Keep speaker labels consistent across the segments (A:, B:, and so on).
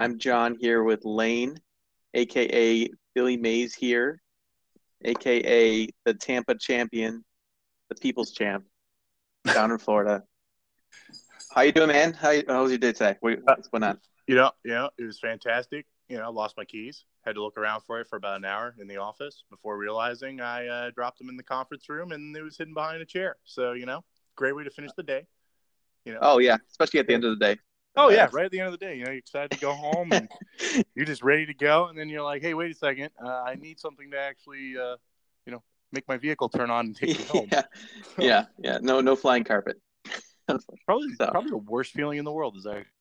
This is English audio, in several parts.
A: I'm John here with Lane, aka Billy Mays here, aka the Tampa champion, the People's champ, down in Florida. How you doing, man? How was your day today? What's going on?
B: It was fantastic. I lost my keys. Had to look around for it for about an hour in the office before realizing I dropped them in the conference room and it was hidden behind a chair. So, great way to finish the day.
A: Oh yeah, especially at the end of the day.
B: Oh yeah, right at the end of the day. You're excited to go home and you're just ready to go, and then you're like, hey, wait a second, I need something to actually, make my vehicle turn on and take me home.
A: Yeah. No flying carpet.
B: Probably the worst feeling in the world is that,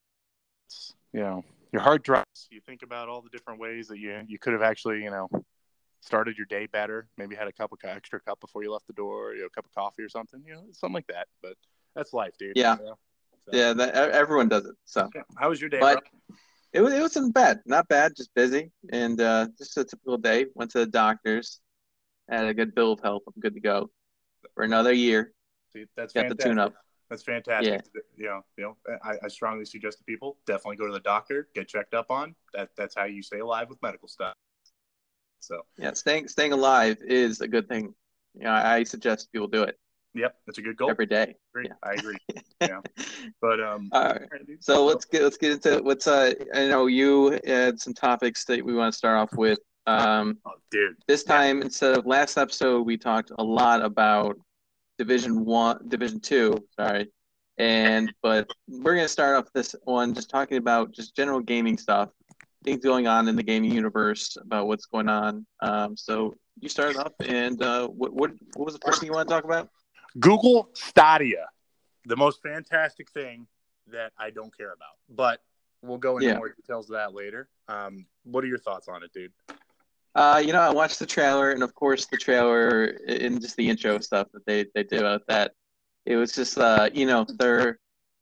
B: your heart drops. You think about all the different ways that you could have actually, started your day better. Maybe had a extra cup before you left the door, a cup of coffee or something, something like that. But that's life, dude.
A: Yeah,
B: So,
A: yeah. Everyone does it. So,
B: how was your day,
A: but
B: bro?
A: it wasn't bad. Not bad. Just busy and just a typical day. Went to the doctors. Had a good bill of health. I'm good to go for another year.
B: See, that's
A: Got the tune
B: fantastic.
A: up.
B: That's
A: Yeah.
B: fantastic. I strongly suggest to people definitely go to the doctor, get checked up on. That's how you stay alive with medical stuff. So
A: Yeah, staying alive is a good thing. I suggest people do it
B: yep, that's a good goal.
A: every day. Yeah.
B: I agree. Yeah, but
A: All right. So let's get into what's I know you had some topics that we want to start off with.
B: Dude,
A: This time instead of last episode, we talked a lot about Division Two, sorry. But we're gonna start off this one just talking about just general gaming stuff, things going on in the gaming universe, about what's going on. So you started off, and what was the first thing you want to talk about?
B: Google Stadia, the most fantastic thing that I don't care about, but we'll go into more details of that later. What are your thoughts on it, dude?
A: I watched the trailer, and of course the trailer and just the intro stuff that they did about that. It was just they're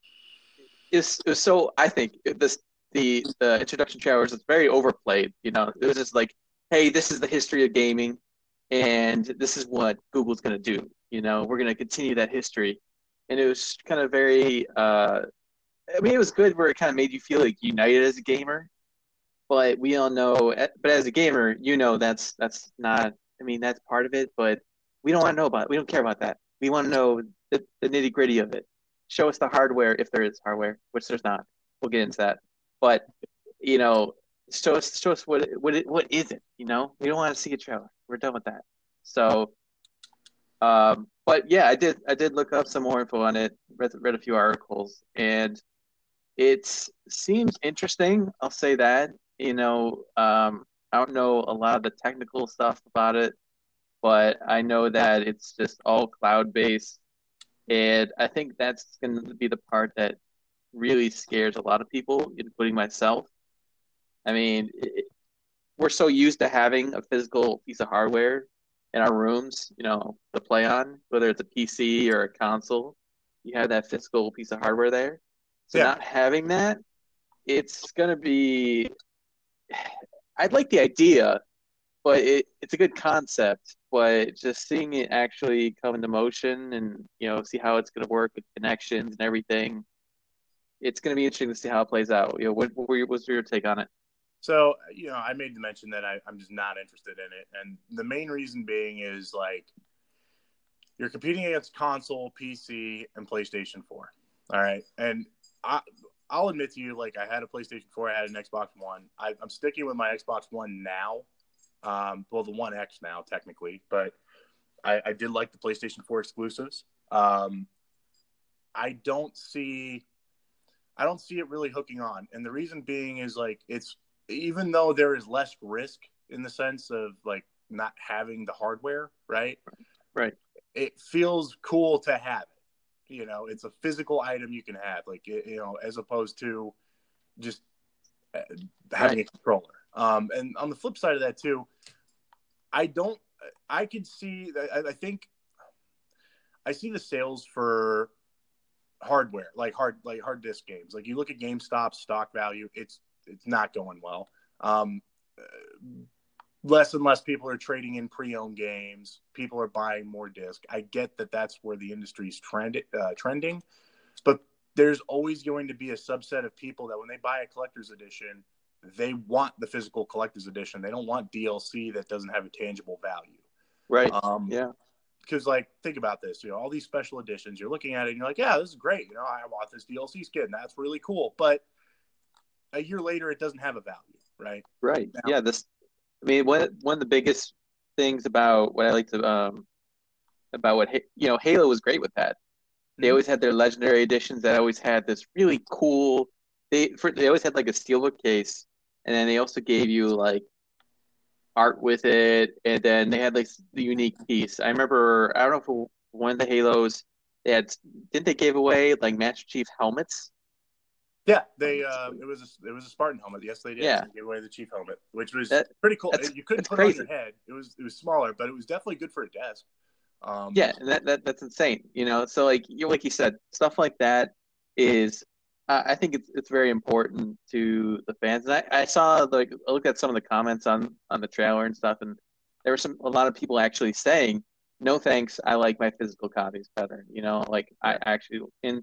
A: it's so I think the introduction trailers is very overplayed. It was just like, hey, this is the history of gaming, and this is what Google's gonna do. We're gonna continue that history, and it was kind of very. I mean, it was good where it kind of made you feel like united as a gamer, but we all know. But as a gamer, that's not. I mean, that's part of it, but we don't want to know about it. We don't care about that. We want to know the nitty gritty of it. Show us the hardware if there is hardware, which there's not. We'll get into that. But you know, show us what is it? We don't want to see a trailer. We're done with that. So, but yeah, I did look up some more info on it. Read a few articles, and it seems interesting. I'll say that. I don't know a lot of the technical stuff about it, but I know that it's just all cloud based, and I think that's going to be the part that really scares a lot of people, including myself. I mean, we're so used to having a physical piece of hardware in our rooms, to play on, whether it's a PC or a console. You have that physical piece of hardware there. So
B: Yeah.
A: not having that, it's going to be. I'd like the idea, but it's a good concept. But just seeing it actually come into motion and see how it's going to work with connections and everything, it's going to be interesting to see how it plays out. What's your take on it?
B: So, I made the mention that I'm just not interested in it. And the main reason being is like you're competing against console, PC, and PlayStation 4. All right. And I'll admit to you, like I had a PlayStation 4, I had an Xbox One. I'm sticking with my Xbox One now. Well, the One X now, technically. But I did like the PlayStation 4 exclusives. I don't see it really hooking on. And the reason being is like even though there is less risk in the sense of like not having the hardware, right?
A: Right.
B: It feels cool to have it. It's a physical item you can have, like, as opposed to just having a controller. And on the flip side of that too, I could see, I think I see the sales for hardware, like hard disk games. Like you look at GameStop's stock value, it's not going well. Less and less people are trading in pre-owned games. People are buying more disc. I get that that's where the industry is trending, but there's always going to be a subset of people that when they buy a collector's edition, they want the physical collector's edition. They don't want DLC that doesn't have a tangible value.
A: Right. Yeah.
B: Because, like, think about this. All these special editions, you're looking at it and you're like, yeah, this is great. I want this DLC skin. That's really cool. But a year later, it doesn't have a value, right?
A: Right.
B: Now,
A: Yeah. One of the biggest things about what I like to about what Halo was great with that. They always had their legendary editions that always had this really cool. They always had like a steelbook case, and then they also gave you like art with it, and then they had like the unique piece. I remember, I don't know if one of the Halos they had, didn't they give away like Master Chief's helmets?
B: Yeah, it was a Spartan helmet. Yes, they did.
A: Yeah.
B: They gave away the Chief helmet, which was
A: That,
B: pretty cool.
A: that's,
B: You couldn't
A: that's
B: put it on
A: crazy.
B: your head. It was smaller, but it was definitely good for a desk.
A: Yeah, and that's insane. So like you said, stuff like that is I think it's very important to the fans. And I saw like I looked at some of the comments on the trailer and stuff, and there were a lot of people actually saying, "No thanks, I like my physical copies better." Like I actually and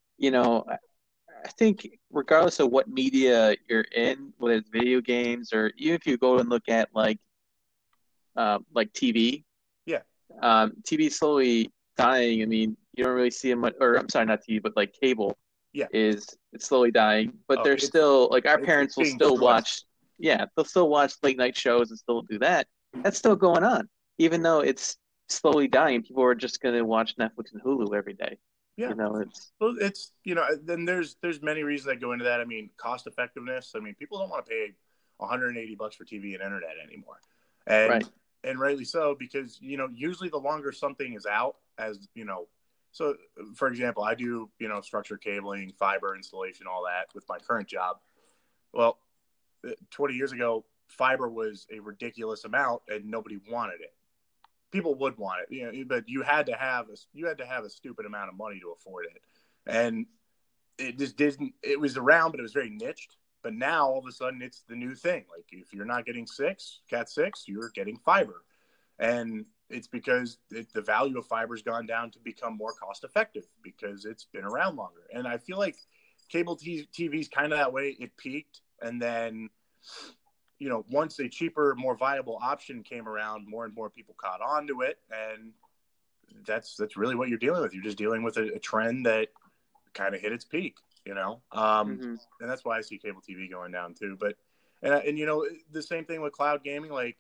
A: I think regardless of what media you're in, whether it's video games or even if you go and look at like TV.
B: Yeah.
A: TV is slowly dying. I mean, you don't really see them, or I'm sorry, not TV, but like cable
B: Yeah.
A: it's slowly dying. But
B: Oh,
A: there's still like our parents will
B: being
A: still
B: destroyed.
A: watch. Yeah, they'll still watch late night shows and still do that. That's still going on, even though it's slowly dying. People are just going to watch Netflix and Hulu every day.
B: Yeah.
A: It's
B: Well, it's then there's many reasons that go into that. I mean, cost effectiveness. I mean, people don't want to pay $180 for TV and internet anymore, and
A: right.
B: And rightly so, because usually the longer something is out, so for example, I do structured cabling, fiber installation, all that with my current job. Well, 20 years ago, fiber was a ridiculous amount and nobody wanted it. People would want it, but you had to have a stupid amount of money to afford it, and it just didn't. It was around, but it was very niched. But now all of a sudden it's the new thing. Like if you're not getting Cat 6, you're getting fiber, and it's because the value of fiber has gone down to become more cost effective because it's been around longer. And I feel like cable TV is kind of that way. It peaked, and then once a cheaper, more viable option came around, more and more people caught on to it, and that's really what you're dealing with. You're just dealing with a trend that kind of hit its peak, and that's why I see cable TV going down too. But and the same thing with cloud gaming. Like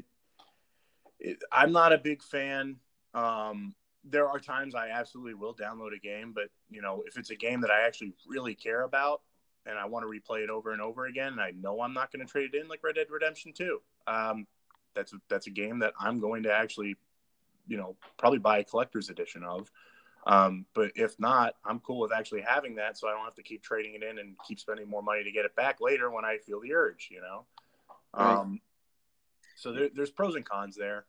B: I'm not a big fan. There are times I absolutely will download a game, but if it's a game that I actually really care about and I want to replay it over and over again, and I know I'm not going to trade it in, like Red Dead Redemption 2, that's a game that I'm going to actually, probably buy a collector's edition of. But if not, I'm cool with actually having that, so I don't have to keep trading it in and keep spending more money to get it back later when I feel the urge,
A: Right.
B: So there's pros and cons there.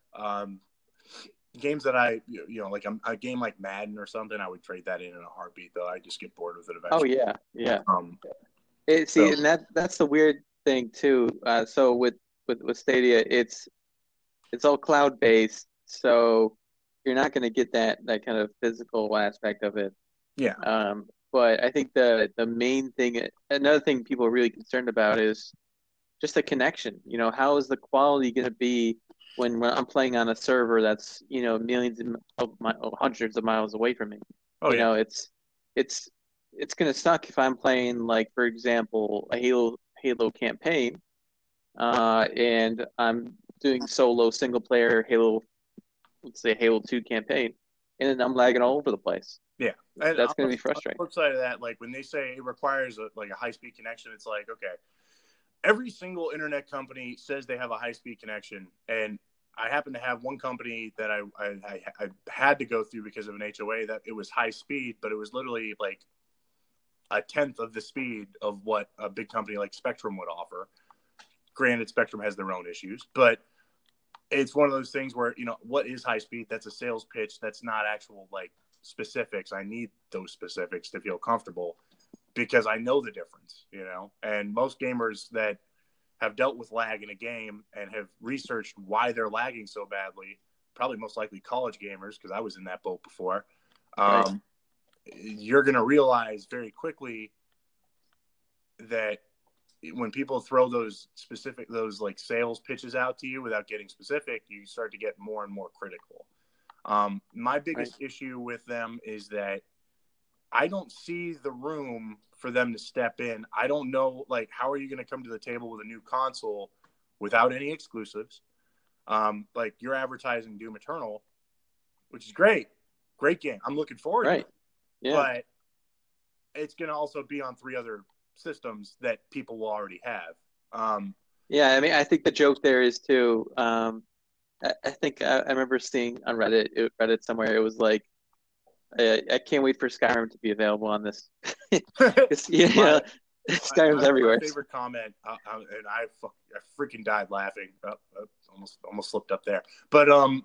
B: Games that I, like a game like Madden or something, I would trade that in a heartbeat, though. I just get bored with it eventually.
A: Oh yeah.
B: So,
A: And that's the weird thing too. So with Stadia, it's all cloud based, so you're not going to get that kind of physical aspect of it.
B: yeah.
A: But I think the main thing, another thing people are really concerned about is just the connection. How is the quality going to be when I'm playing on a server that's millions of hundreds of miles away from me?
B: Oh, yeah.
A: It's going to suck if I'm playing, like, for example, a Halo campaign, and I'm doing solo single player Halo, let's say Halo 2 campaign, and then I'm lagging all over the place.
B: Yeah. And
A: that's going to be frustrating.
B: On the flip side of that, like when they say it requires a high-speed connection, it's like, okay, every single internet company says they have a high-speed connection, and I happen to have one company that I had to go through because of an HOA that it was high speed, but it was literally like a tenth of the speed of what a big company like Spectrum would offer. Granted, Spectrum has their own issues, but it's one of those things where, what is high speed? That's a sales pitch. That's not actual like specifics. I need those specifics to feel comfortable because I know the difference, and most gamers that have dealt with lag in a game and have researched why they're lagging so badly, probably most likely college gamers, because I was in that boat before.
A: Right.
B: you're going to realize very quickly that when people throw those like sales pitches out to you without getting specific, you start to get more and more critical. My biggest issue with them is that I don't see the room for them to step in. I don't know, like, how are you going to come to the table with a new console without any exclusives? Like, you're advertising Doom Eternal, which is great game. I'm looking forward to it.
A: Yeah.
B: But it's going to also be on 3 other systems that people will already have.
A: Yeah, I mean, I think the joke there is too. I think I remember seeing on Reddit somewhere. It was like, I can't wait for Skyrim to be available on this. Skyrim's everywhere.
B: My favorite comment, and I freaking died laughing. Almost slipped up there. But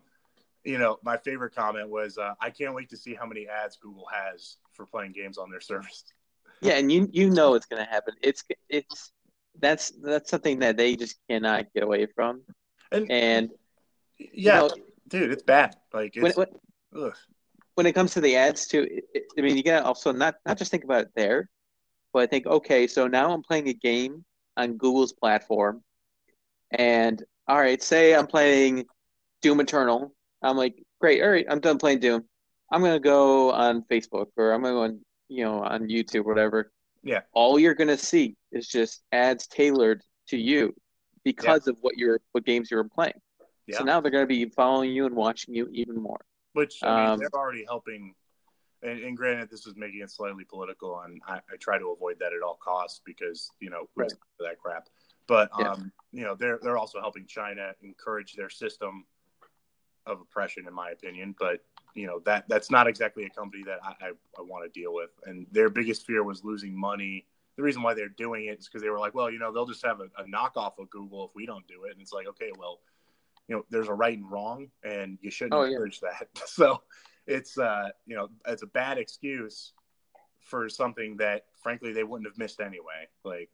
B: my favorite comment was, I can't wait to see how many ads Google has for playing games on their service.
A: Yeah, and you know it's going to happen. That's something that they just cannot get away from. And
B: yeah, dude, it's bad. Like, it's,
A: when it comes to the ads too, I mean, you got to also not just think about it there, but I think, okay, so now I'm playing a game on Google's platform, and all right, say I'm playing Doom Eternal. I'm like, great, all right, I'm done playing Doom. I'm gonna go on Facebook, or I'm gonna go on YouTube, or whatever.
B: Yeah.
A: All you're gonna see is just ads tailored to you because of what games you were playing. Yeah. So now they're gonna be following you and watching you even more.
B: Which, I mean, they're already helping. And granted, this is making it slightly political, and I try to avoid that at all costs because, who's for that crap. But, they're also helping China encourage their system of oppression, in my opinion. But, that's not exactly a company that I want to deal with. And their biggest fear was losing money. The reason why they're doing it is because they were like, well, they'll just have a knockoff of Google if we don't do it. And it's like, okay, well, there's a right and wrong, and you shouldn't encourage that. So it's, it's a bad excuse for something that, frankly, they wouldn't have missed anyway. Like,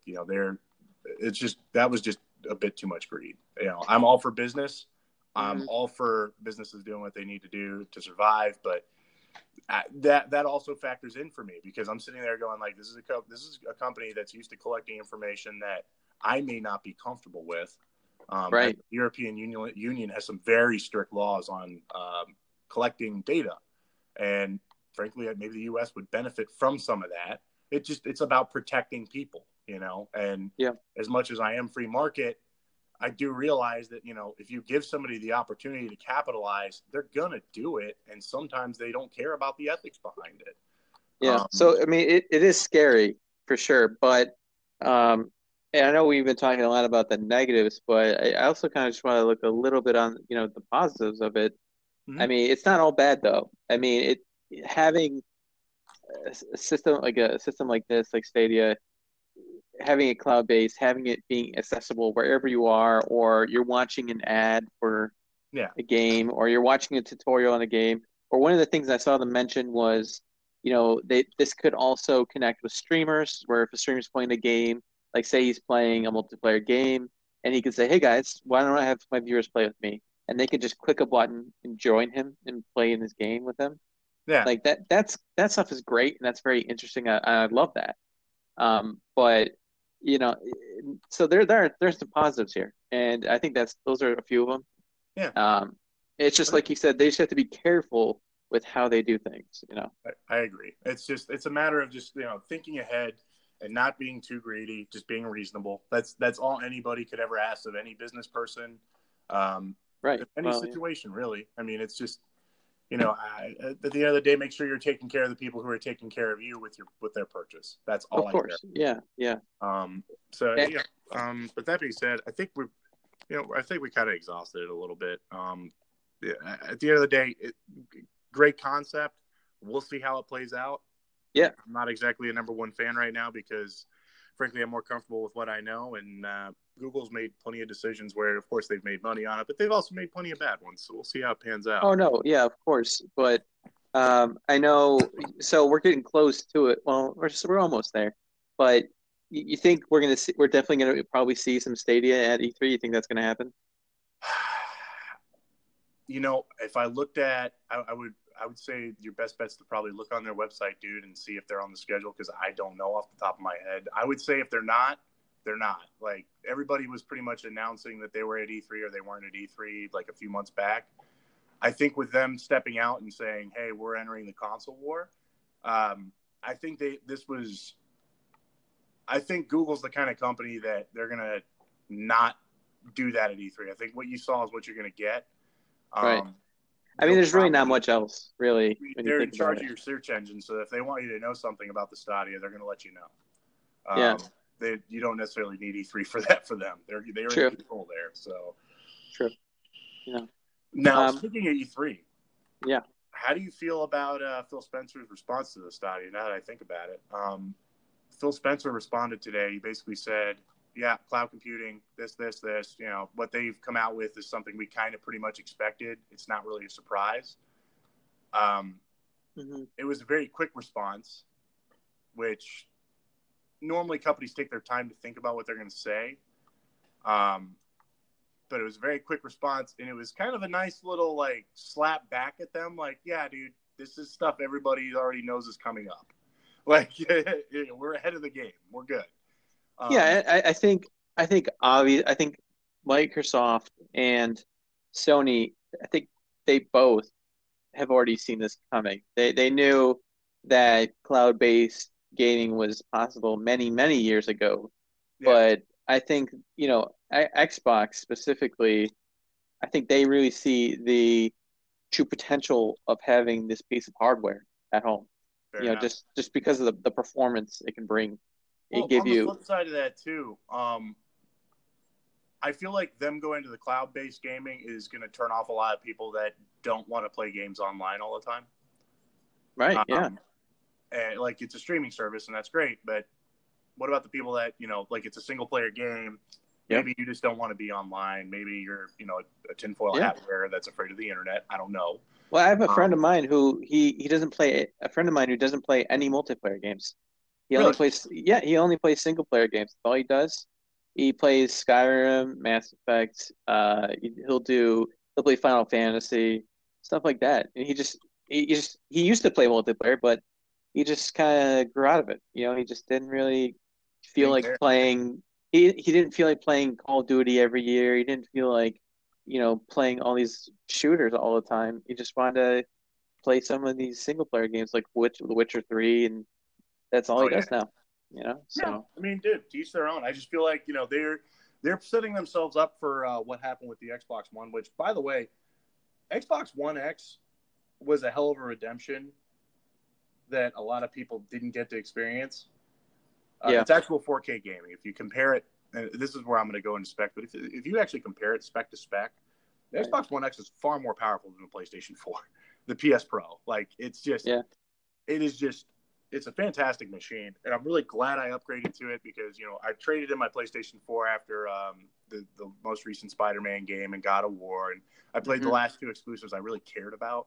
B: that was just a bit too much greed. I'm all for business. I'm all for businesses doing what they need to do to survive, but that also factors in for me because I'm sitting there going like, this is a company that's used to collecting information that I may not be comfortable with. The European Union has some very strict laws on collecting data, and frankly, maybe the U.S. would benefit from some of that. It's about protecting people, And as much as I am free market, I do realize that if you give somebody the opportunity to capitalize, they're gonna do it, and sometimes they don't care about the ethics behind it.
A: Yeah. So I mean, it is scary for sure, but and I know we've been talking a lot about the negatives, but I also kind of just want to look a little bit on, the positives of it. Mm-hmm. I mean, it's not all bad though. I mean, having a system like this, like Stadia, having it cloud-based, having it being accessible wherever you are, or you're watching an ad for a game, or you're watching a tutorial on a game, or one of the things I saw them mention was, this could also connect with streamers, where if a streamer's playing a game, like say he's playing a multiplayer game, and he could say, hey guys, why don't I have my viewers play with me? And they could just click a button and join him and play in his game with them. Yeah. Like that stuff is great, and that's very interesting. I love that. But so there's some positives here, and I think those are a few of them.
B: Yeah.
A: It's just like you said, they just have to be careful with how they do things.
B: I agree. It's a matter of just thinking ahead and not being too greedy, just being reasonable. That's all anybody could ever ask of any business person. Any situation, really. I mean, it's just at the end of the day, make sure you're taking care of the people who are taking care of you with their purchase. That's all.
A: Of course. Yeah.
B: But that being said, I think we kind of exhausted it a little bit. At the end of the day, great concept. We'll see how it plays out.
A: Yeah.
B: I'm not exactly a number one fan right now because, frankly, I'm more comfortable with what I know. And Google's made plenty of decisions where, of course, they've made money on it, but they've also made plenty of bad ones. So we'll see how it pans out.
A: Oh, no. Yeah, of course. But I know – so we're getting close to it. Well, we're almost there. But you think we're definitely going to probably see some Stadia at E3? You think that's going to happen?
B: If I looked at – I would say your best bet's to probably look on their website, dude, and see if they're on the schedule, because I don't know off the top of my head. I would say if they're not, they're not. Like, everybody was pretty much announcing that they were at E3 or they weren't at E3 like a few months back. I think with them stepping out and saying, hey, we're entering the console war, I think I think Google's the kind of company that they're going to not do that at E3. I think what you saw is what you're going to get.
A: Right. I mean, there's really not much else, really, when you
B: They're
A: think
B: in charge
A: about
B: of
A: it.
B: your search engine, so if they want you to know something about the Stadia, they're going to let you know.
A: Yeah.
B: You don't necessarily need E3 for that for them. They're
A: True.
B: in control there. So
A: True. Yeah.
B: now, speaking of E3,
A: yeah,
B: how do you feel about Phil Spencer's response to the Stadia? Now that I think about it, Phil Spencer responded today. He basically said, yeah, cloud computing, this. You know, what they've come out with is something we kind of pretty much expected. It's not really a surprise. It was a very quick response, which normally companies take their time to think about what they're going to say. But it was a very quick response, and it was kind of a nice little like slap back at them. Like, yeah, dude, this is stuff everybody already knows is coming up. Like, we're ahead of the game. We're good.
A: I think Microsoft and Sony, I think they both have already seen this coming. They knew that cloud-based gaming was possible many, many years ago. Yeah. But I think, Xbox specifically, I think they really see the true potential of having this piece of hardware at home. Fair enough. Just because of the performance it can bring.
B: Well, on the flip side of that too, I feel like them going to the cloud-based gaming is going to turn off a lot of people that don't want to play games online all the time.
A: Right. Yeah.
B: And like, it's a streaming service, and that's great. But what about the people that like, it's a single-player game? Yep. Maybe you just don't want to be online. Maybe you're a tinfoil hat wearer that's afraid of the internet. I don't know.
A: Well, I have a friend of mine who he doesn't play. A friend of mine who doesn't play any multiplayer games. He only plays. Yeah, he only plays single player games. That's all he does. He plays Skyrim, Mass Effect. He'll play Final Fantasy, stuff like that. And he used to play multiplayer, but he just kind of grew out of it. He just didn't really feel like playing. He didn't feel like playing Call of Duty every year. He didn't feel like playing all these shooters all the time. He just wanted to play some of these single player games like The Witcher 3, and that's all he does now. So
B: yeah, I mean, dude, to each their own. I just feel like they're setting themselves up for what happened with the Xbox One, which, by the way, Xbox One X was a hell of a redemption that a lot of people didn't get to experience. It's actual 4K gaming. If you compare it, and this is where I'm going to go into spec, but if you actually compare it spec to spec, the Xbox One X is far more powerful than the PlayStation 4, the PS Pro. Like, it's just, it's a fantastic machine, and I'm really glad I upgraded to it because, I traded in my PlayStation 4 after the most recent Spider-Man game and God of War, and I played the last two exclusives I really cared about.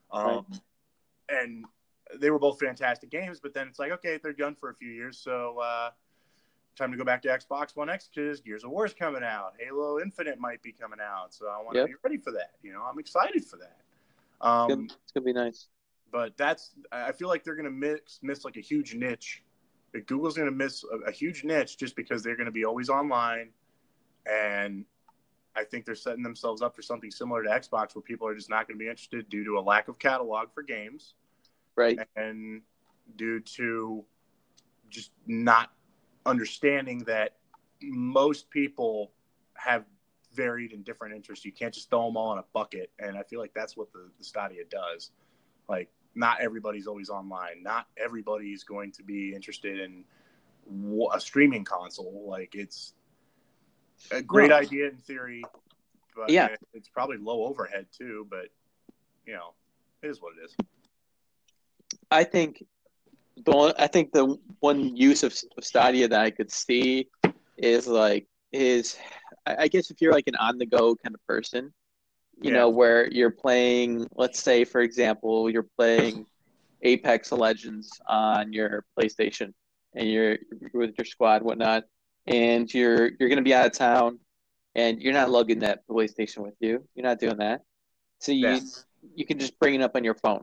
B: And they were both fantastic games, but then it's like, okay, they're done for a few years, so time to go back to Xbox One X because Gears of War is coming out. Halo Infinite might be coming out, so I want to be ready for that. I'm excited for that.
A: It's going to be nice.
B: But I feel like they're going to miss like a huge niche. Like, Google's going to miss a huge niche just because they're going to be always online. And I think they're setting themselves up for something similar to Xbox where people are just not going to be interested due to a lack of catalog for games.
A: Right.
B: And due to just not understanding that most people have varied and different interests. You can't just throw them all in a bucket. And I feel like that's what the Stadia does. Like, not everybody's always online. Not everybody's going to be interested in a streaming console. Like, it's a great idea in theory, but it's probably low overhead too. But it is what it is.
A: I think the one use of Stadia that I could see is I guess if you're like an on the go kind of person. Where you're playing, let's say, for example, you're playing Apex Legends on your PlayStation and you're with your squad, whatnot, and you're going to be out of town and you're not lugging that PlayStation with you. You're not doing that. So you can just bring it up on your phone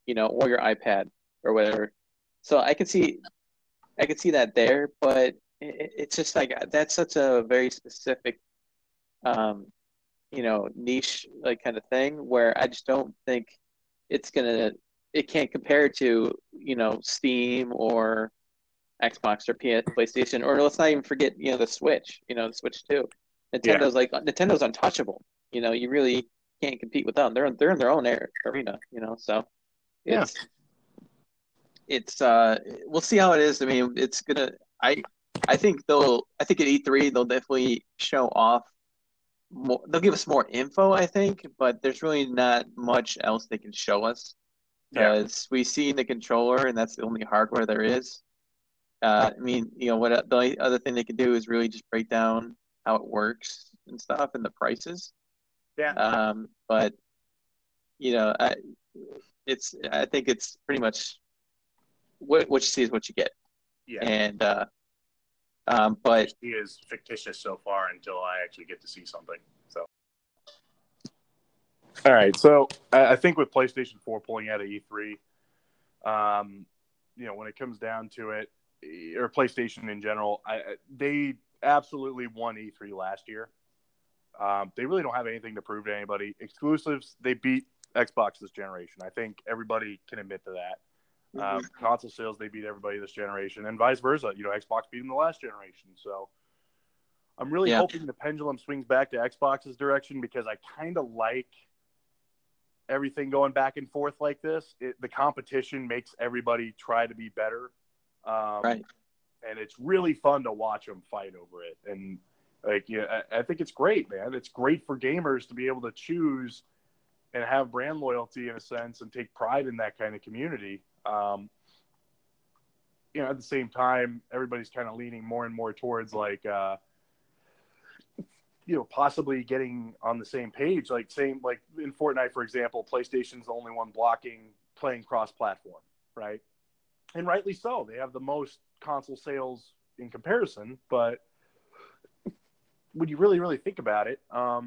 A: or your iPad or whatever. So I could see that there, but it's just like that's such a very specific, um, niche like kind of thing where I just don't think it's gonna it can't compare to, Steam or Xbox or PlayStation, or let's not even forget, the Switch too.
B: Yeah.
A: Nintendo's untouchable. You really can't compete with them. They're in their own arena, so
B: Yeah.
A: it's we'll see how it is. I mean, it's gonna I think at E3 they'll definitely show off more, they'll give us more info, I think, but there's really not much else they can show us
B: Yeah.
A: because we see the controller and that's the only hardware there is. I mean, what the only other thing they can do is really just break down how it works and stuff and the prices.
B: Yeah.
A: But I think it's pretty much what you see is what you get.
B: Yeah.
A: And but
B: He is fictitious so far until I actually get to see something. So, all right. So I think with PlayStation 4 pulling out of E3, when it comes down to it, or PlayStation in general, they absolutely won E3 last year. They really don't have anything to prove to anybody. Exclusives, they beat Xbox this generation. I think everybody can admit to that. Console sales, they beat everybody this generation, and vice versa. Xbox beat them the last generation. So I'm really hoping the pendulum swings back to Xbox's direction because I kind of like everything going back and forth like this. The competition makes everybody try to be better.
A: Right.
B: And it's really fun to watch them fight over it. And I think it's great, man. It's great for gamers to be able to choose and have brand loyalty in a sense and take pride in that kind of community. At the same time, everybody's kind of leaning more and more towards possibly getting on the same page, like in Fortnite, for example, PlayStation's the only one playing cross-platform, right? And rightly so. They have the most console sales in comparison, but when you really, really think about it, all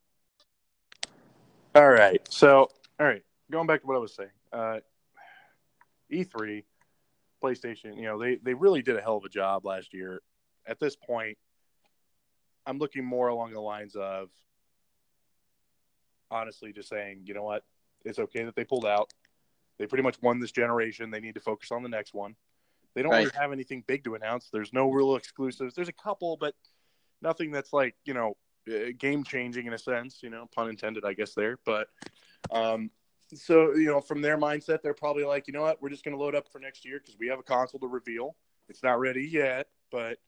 B: right. So, going back to what I was saying, E3, PlayStation, they really did a hell of a job last year. At this point, I'm looking more along the lines of honestly just saying, you know what, it's okay that they pulled out. They pretty much won this generation. They need to focus on the next one. They don't really have anything big to announce. There's no real exclusives. There's a couple, but nothing that's game changing in a sense, pun intended, I guess there. But so, from their mindset, they're probably like, you know what, we're just going to load up for next year because we have a console to reveal. It's not ready yet, but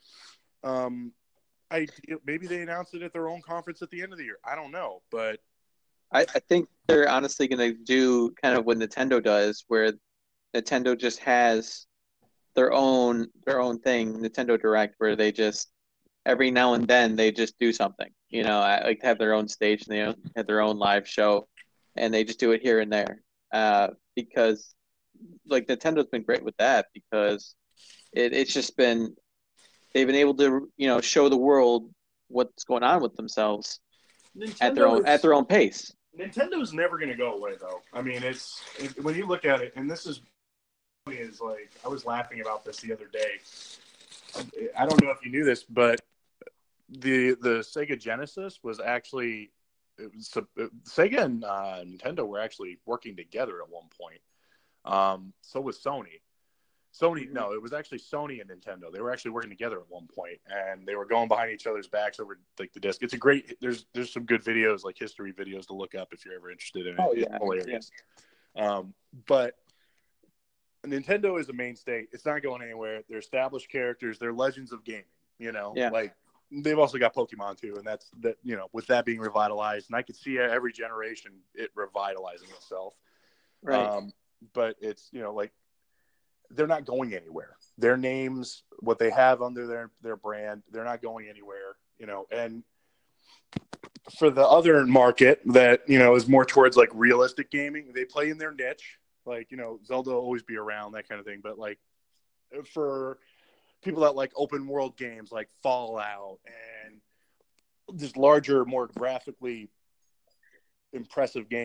B: maybe they announce it at their own conference at the end of the year. I don't know, but
A: I think they're honestly going to do kind of what Nintendo does, where Nintendo just has their own thing, Nintendo Direct, where they just every now and then they just do something. Like have their own stage, and they have their own live show, and they just do it here and there. Because like Nintendo's been great with that because it's just been they've been able to show the world what's going on with themselves at their own pace.
B: Nintendo's never going to go away, though. I mean, when you look at it, and this is like I was laughing about this the other day. I don't know if you knew this, but the Sega Genesis was actually Sega and Nintendo were actually working together at one point. So was Sony. No, it was actually Sony and Nintendo. They were actually working together at one point, and they were going behind each other's backs over the disc. It's a great. There's some good videos, like history videos, to look up if you're ever interested in it. It's hilarious. Yeah. But Nintendo is a mainstay. It's not going anywhere. They're established characters. They're legends of gaming. Like they've also got Pokemon too, and that's that. With that being revitalized, and I could see every generation it revitalizing itself.
A: Right.
B: But it's like. They're not going anywhere. Their names, what they have under their brand, they're not going anywhere, and for the other market that, is more towards like realistic gaming, they play in their niche. Like, Zelda will always be around, that kind of thing. But like for people that like open world games like Fallout and just larger, more graphically impressive games,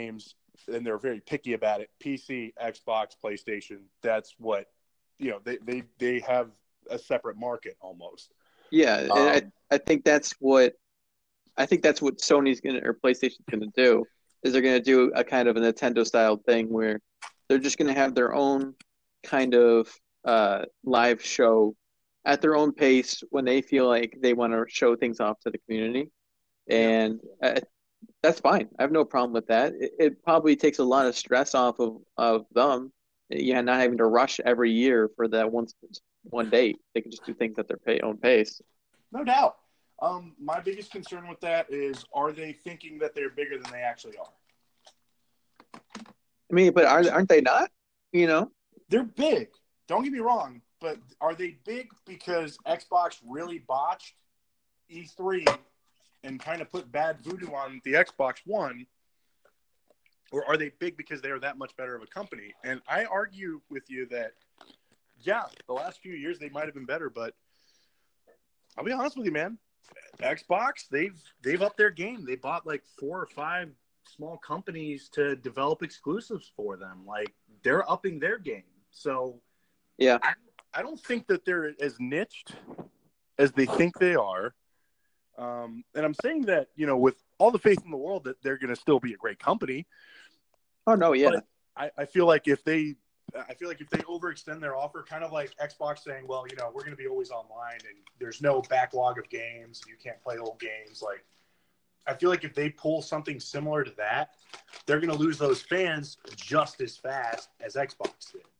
B: and they're very picky about it. PC, Xbox, PlayStation. That's what they have a separate market almost.
A: Yeah, and I think that's what Sony's gonna or PlayStation's gonna do is they're gonna do a kind of a Nintendo style thing where they're just gonna have their own kind of live show at their own pace when they feel like they want to show things off to the community,
B: Yeah.
A: and that's fine. I have no problem with that. It probably takes a lot of stress off of them, yeah, not having to rush every year for that one date. They can just do things at their own pace.
B: No doubt. My biggest concern with that is, are they thinking that they're bigger than they actually are?
A: I mean, but aren't they not? You know?
B: They're big. Don't get me wrong, but are they big because Xbox really botched E3 and kind of put bad voodoo on the Xbox One? Or are they big because they are that much better of a company? And I argue with you that, yeah, the last few years they might have been better, but I'll be honest with you, man. Xbox, they've upped their game. They bought like 4 or 5 small companies to develop exclusives for them. Like, they're upping their game. So
A: yeah,
B: I don't think that they're as niched as they think they are. And I'm saying that, with all the faith in the world that they're going to still be a great company.
A: Oh no, yeah.
B: But I feel like if they overextend their offer, kind of like Xbox saying, well, we're going to be always online and there's no backlog of games. You can't play old games. Like, I feel like if they pull something similar to that, they're going to lose those fans just as fast as Xbox did.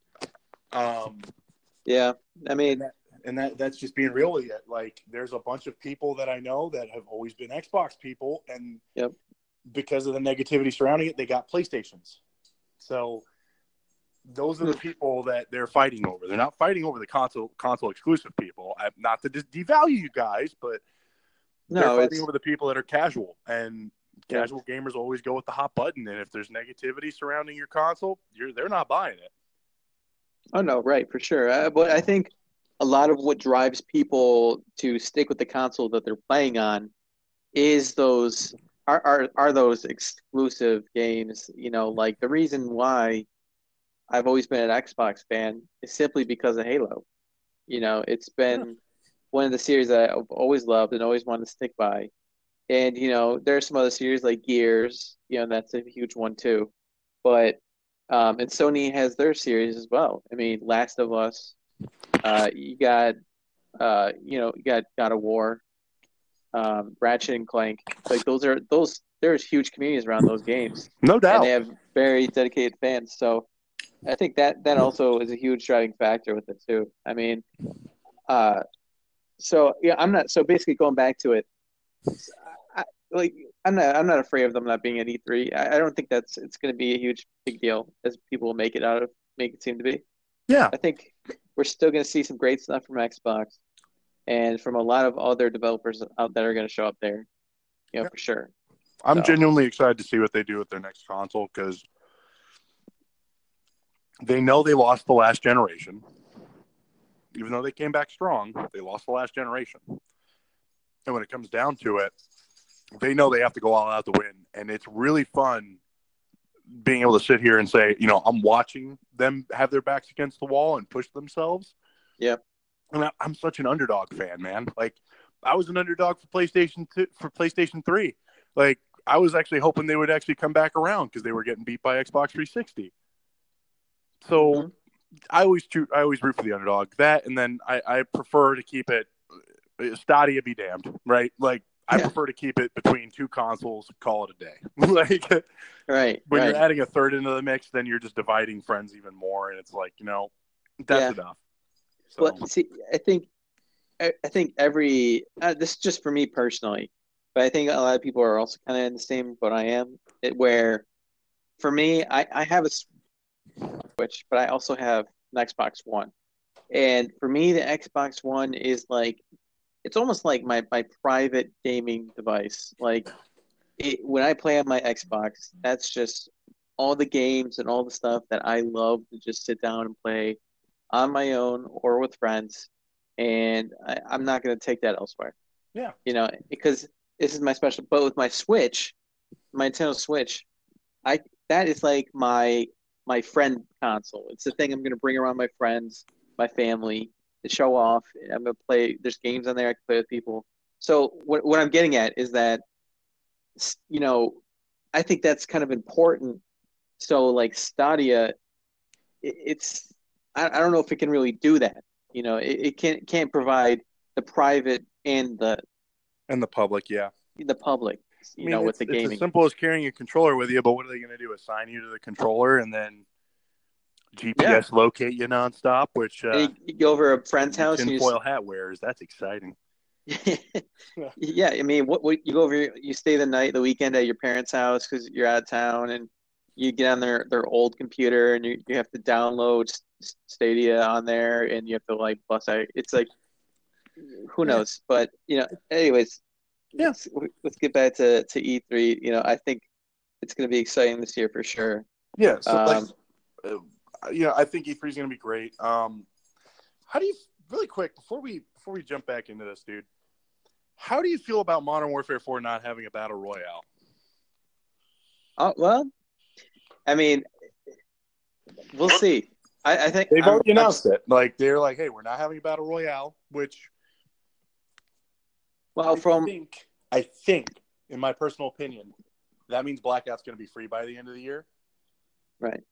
A: Yeah, I mean,
B: that's just being real with you. Like, there's a bunch of people that I know that have always been Xbox people, and
A: yep.
B: Because of the negativity surrounding it, they got PlayStations. So those are the people that they're fighting over. They're not fighting over the console exclusive people. Not to devalue you guys, but they're fighting over the people that are casual, and casual gamers always go with the hot button. And if there's negativity surrounding your console, they're not buying it.
A: Oh no, right, for sure. But I think a lot of what drives people to stick with the console that they're playing on is those those exclusive games. Like the reason why I've always been an Xbox fan is simply because of Halo. It's been one of the series that I've always loved and always wanted to stick by. And there's some other series like Gears, that's a huge one too. But and Sony has their series as well. I mean, Last of Us. You got you got God of War, Ratchet and Clank. Like there's huge communities around those games.
B: No doubt.
A: And they have very dedicated fans. So I think that also is a huge driving factor with it too. I mean, so yeah, so basically going back to it, I'm not afraid of them not being at E3. I don't think it's going to be a big deal as people will make it seem to be.
B: Yeah.
A: I think we're still going to see some great stuff from Xbox and from a lot of other developers out that are going to show up there, for sure.
B: I'm genuinely excited to see what they do with their next console because they know they lost the last generation. Even though they came back strong, they lost the last generation. And when it comes down to it, they know they have to go all out to win. And it's really fun being able to sit here and say, I'm watching them have their backs against the wall and push themselves.
A: Yeah.
B: And I'm such an underdog fan, man. Like, I was an underdog for PlayStation 3. Like, I was actually hoping they would actually come back around because they were getting beat by Xbox 360. So I always root for the underdog. That, and then I prefer to keep it Stadia be damned, right? Like, I prefer to keep it between 2 consoles, call it a day. Like,
A: right.
B: When you're adding a third into the mix, then you're just dividing friends even more, and it's like, that's enough. So.
A: Well, see, I think every this is just for me personally, but I think a lot of people are also kind of in the same boat I am. Where, for me, I have a Switch, but I also have an Xbox One, and for me, the Xbox One is like, it's almost like my private gaming device. Like, when I play on my Xbox, that's just all the games and all the stuff that I love to just sit down and play on my own or with friends, and I'm not going to take that elsewhere.
B: Yeah.
A: Because this is my special. But with my Switch, my Nintendo Switch, that is like my friend console. It's the thing I'm going to bring around my friends, my family to show off. I'm going to play. There's games on there I can play with people. So what I'm getting at is that you know I think that's kind of important. So like Stadia, it's I don't know if it can really do that. It can't provide the private and
B: And the public, yeah.
A: the public.
B: I mean,
A: With the
B: it's as
A: gaming.
B: simple as carrying a controller with you, but what are they going to do? Assign you to the controller and then
A: Yeah,
B: GPS locate you nonstop, which
A: and you go over a friend's house and
B: tinfoil hat wearers. That's exciting.
A: yeah, I mean, what you go over, you stay the weekend at your parents' house because you're out of town, and you get on their old computer, and you have to download Stadia on there, and you have to like bust out. It's like who
B: Yeah.
A: knows, but anyways,
B: Yeah.
A: let's get back to E3. I think it's going to be exciting this year for sure.
B: Yeah. So,
A: Uh,
B: I think E3 is going to be great. How do you, really quick, before we jump back into this, dude, how do you feel about Modern Warfare 4 not having a battle royale?
A: well, I mean, we'll see. I think
B: They've already announced it. Like, they're like, hey, we're not having a battle royale, which
A: well,
B: I think, in my personal opinion, that means Blackout's going to be free by the end of the year.
A: right.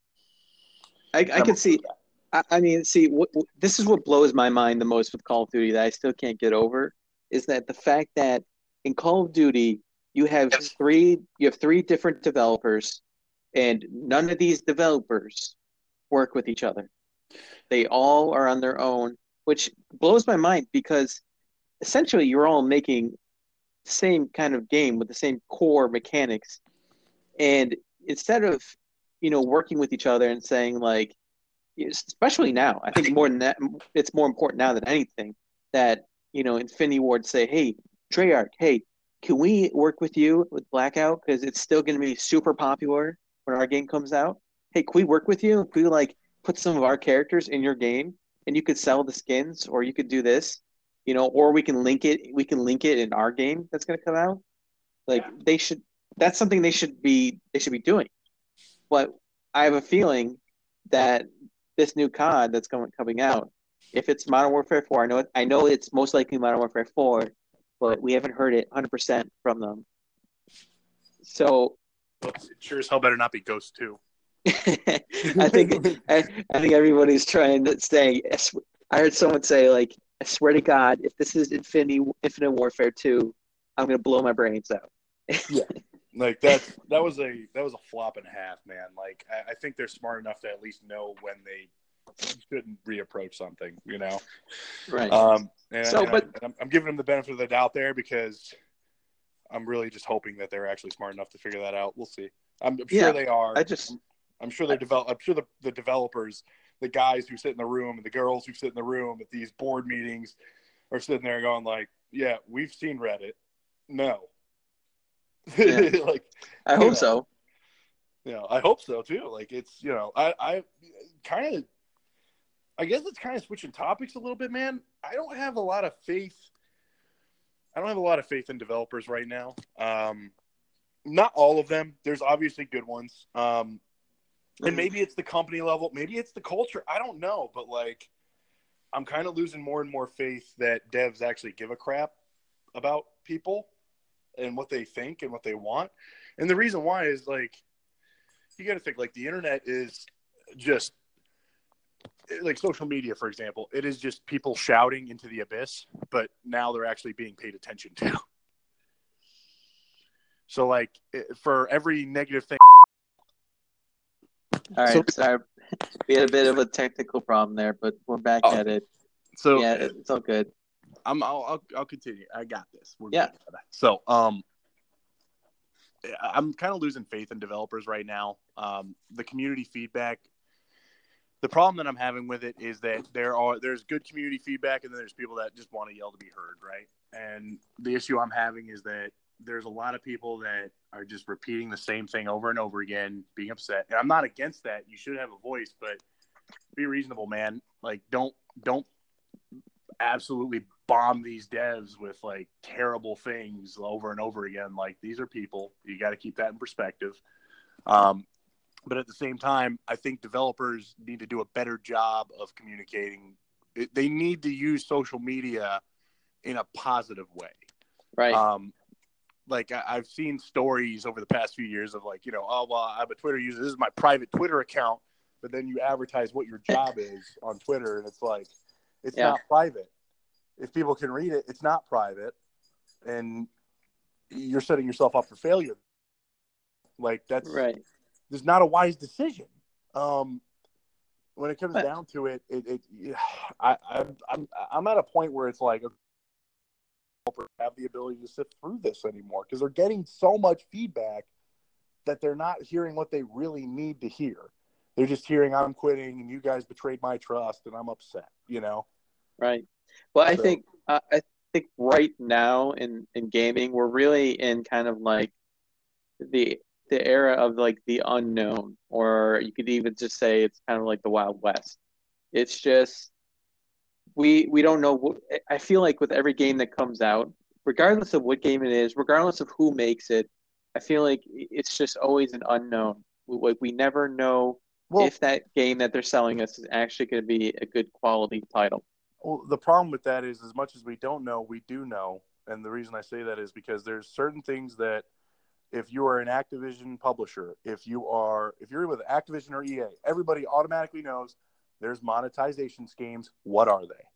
A: I can see. I mean, see, this is what blows my mind the most with Call of Duty that I still can't get over is that the fact that in Call of Duty you have three different developers, and none of these developers work with each other. They all are on their own, which blows my mind because essentially you're all making the same kind of game with the same core mechanics, and instead of working with each other and saying like, especially now, I think more than that, it's more important now than anything that Infinity Ward say, hey, Treyarch, hey, can we work with you with Blackout because it's still going to be super popular when our game comes out? Hey, can we work with you? Can we like put some of our characters in your game and you could sell the skins, or you could do this, or we can link it. We can link it in our game that's going to come out. Like they should. That's something they should be doing. But I have a feeling that this new COD that's coming out, if it's Modern Warfare 4, I know it's most likely Modern Warfare 4, but we haven't heard it 100% from them. So
B: It sure as hell better not be Ghost 2.
A: I think everybody's trying to say. I heard someone say like, I swear to God, if this is Infinite Warfare 2, I'm gonna blow my brains out.
B: Yeah. Like that was a flop and a half, man. Like I think they're smart enough to at least know when they shouldn't reapproach something,
A: Right.
B: I'm giving them the benefit of the doubt there because I'm really just hoping that they're actually smart enough to figure that out. We'll see. I'm sure they are. I'm sure I'm sure the developers, the guys who sit in the room and the girls who sit in the room at these board meetings are sitting there going like, yeah, we've seen Reddit. No.
A: Yeah.
B: Like,
A: I hope so.
B: I hope so too. Like it's, I kind of, I guess it's kind of switching topics a little bit, man. I don't have a lot of faith in developers right now. Not all of them. There's obviously good ones. And maybe it's the company level, maybe it's the culture. I don't know, but like, I'm kind of losing more and more faith that devs actually give a crap about people and what they think and what they want. And the reason why is like, you got to think like the internet is just like social media, for example. It is just people shouting into the abyss, but now they're actually being paid attention to. So like for every negative thing.
A: All right. Sorry. We had a bit of a technical problem there, but we're back at it.
B: So
A: yeah, it's all good.
B: I'll continue. I got this.
A: We're good.
B: So I'm kind of losing faith in developers right now. The community feedback. The problem that I'm having with it is that there's good community feedback, and then there's people that just want to yell to be heard, right? And the issue I'm having is that there's a lot of people that are just repeating the same thing over and over again, being upset. And I'm not against that. You should have a voice, but be reasonable, man. Like, don't absolutely bomb these devs with like terrible things over and over again. Like, these are people. You got to keep that in perspective. But at the same time, I think developers need to do a better job of communicating. They need to use social media in a positive way.
A: Right.
B: Like I've seen stories over the past few years of like, oh, well, I'm a Twitter user. This is my private Twitter account. But then you advertise what your job is on Twitter. And it's like, it's not private. If people can read it, it's not private. And you're setting yourself up for failure. Like that's not a wise decision. When it comes down to it, I'm at a point where it's like, have the ability to sift through this anymore because they're getting so much feedback that they're not hearing what they really need to hear. They're just hearing I'm quitting and you guys betrayed my trust and I'm upset,
A: Right. Well, I think right now in gaming we're really in kind of like the era of like the unknown, or you could even just say it's kind of like the Wild West. It's just we don't know. I feel like with every game that comes out, regardless of what game it is, regardless of who makes it, I feel like it's just always an unknown. We never know if that game that they're selling us is actually going to be a good quality title.
B: Well, the problem with that is as much as we don't know, we do know. And the reason I say that is because there's certain things that if you are an Activision publisher, if you're with Activision or EA, everybody automatically knows there's monetization schemes. What are they?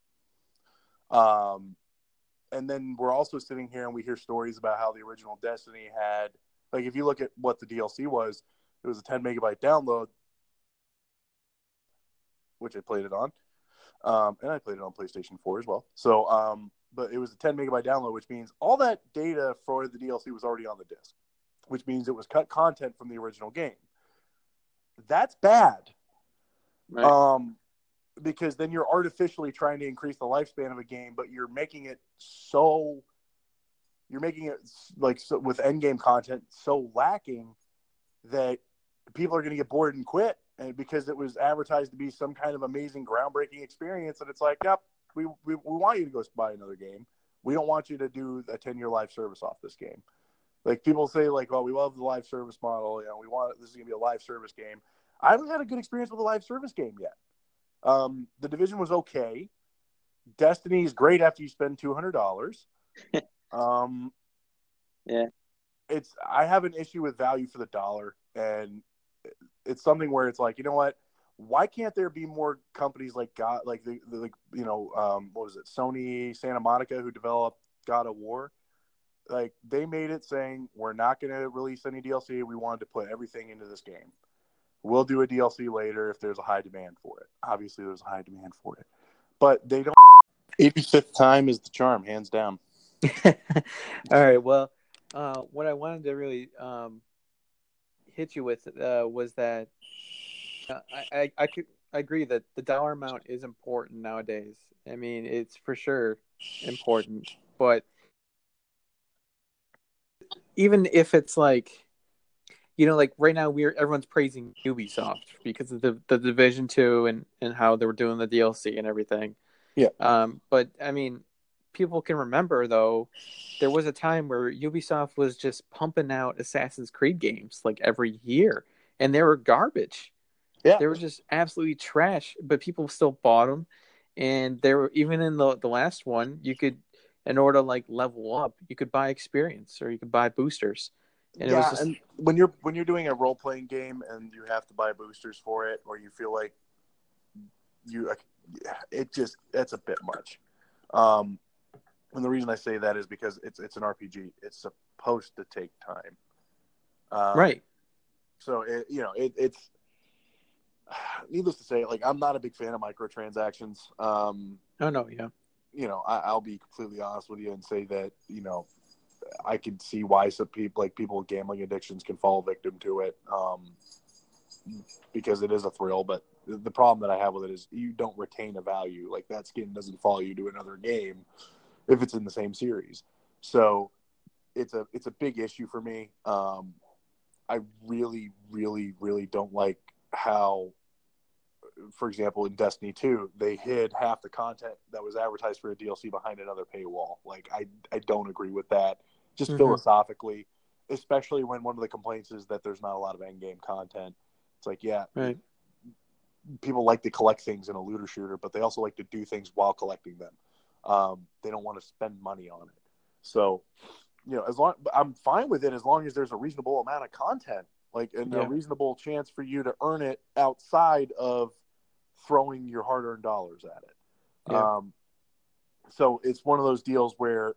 B: And then we're also sitting here and we hear stories about how the original Destiny had, like, if you look at what the DLC was, it was a 10 megabyte download, which I played it on. And I played it on PlayStation 4 as well. So, but it was a 10 megabyte download, which means all that data for the DLC was already on the disc, which means it was cut content from the original game. That's bad. Right. Because then you're artificially trying to increase the lifespan of a game, but you're making it like so, with end game content so lacking that people are going to get bored and quit. And because it was advertised to be some kind of amazing, groundbreaking experience, and it's like, yep, we want you to go buy another game. We don't want you to do a 10-year live service off this game. Like people say, like, "Oh, we love the live service model. We want this is going to be a live service game." I haven't had a good experience with a live service game yet. The Division was okay. Destiny is great after you spend $200.
A: Yeah,
B: I have an issue with value for the dollar, and it's something where it's like, you know what? Why can't there be more companies like what was it? Sony Santa Monica, who developed God of War. Like, they made it saying, we're not going to release any DLC. We wanted to put everything into this game. We'll do a DLC later if there's a high demand for it. Obviously, there's a high demand for it. But they don't. 85th time is the charm, hands down.
C: All right. Well, what I wanted to really hit you with was that I agree that the dollar amount is important nowadays. I mean, it's for sure important. But even if it's like, like right now everyone's praising Ubisoft because of the Division 2 and how they were doing the DLC and everything.
B: Yeah.
C: But I mean, people can remember though, there was a time where Ubisoft was just pumping out Assassin's Creed games like every year, and they were garbage.
B: Yeah.
C: They were just absolutely trash, but people still bought them. And they were even in the last one, you could, in order to like level up, you could buy experience or you could buy boosters. And it was just...
B: and when you're doing a role playing game and you have to buy boosters for it, or you feel like that's a bit much. And the reason I say that is because it's an RPG. It's supposed to take time.
C: Right.
B: So it's needless to say, like, I'm not a big fan of microtransactions.
C: Oh no, yeah.
B: I'll be completely honest with you and say that I can see why some people with gambling addictions can fall victim to it, because it is a thrill. But the problem that I have with it is you don't retain a value. Like, that skin doesn't follow you to another game if it's in the same series. So it's a big issue for me. I really, really, really don't like how, for example, in Destiny 2, they hid half the content that was advertised for a DLC behind another paywall. Like, I don't agree with that, just philosophically, especially when one of the complaints is that there's not a lot of end-game content. It's like, yeah,
C: Right.
B: people like to collect things in a looter shooter, but they also like to do things while collecting them. They don't want to spend money on it. So, I'm fine with it as long as there's a reasonable amount of content, like, and a reasonable chance for you to earn it outside of throwing your hard-earned dollars at it.
C: Yeah.
B: So it's one of those deals where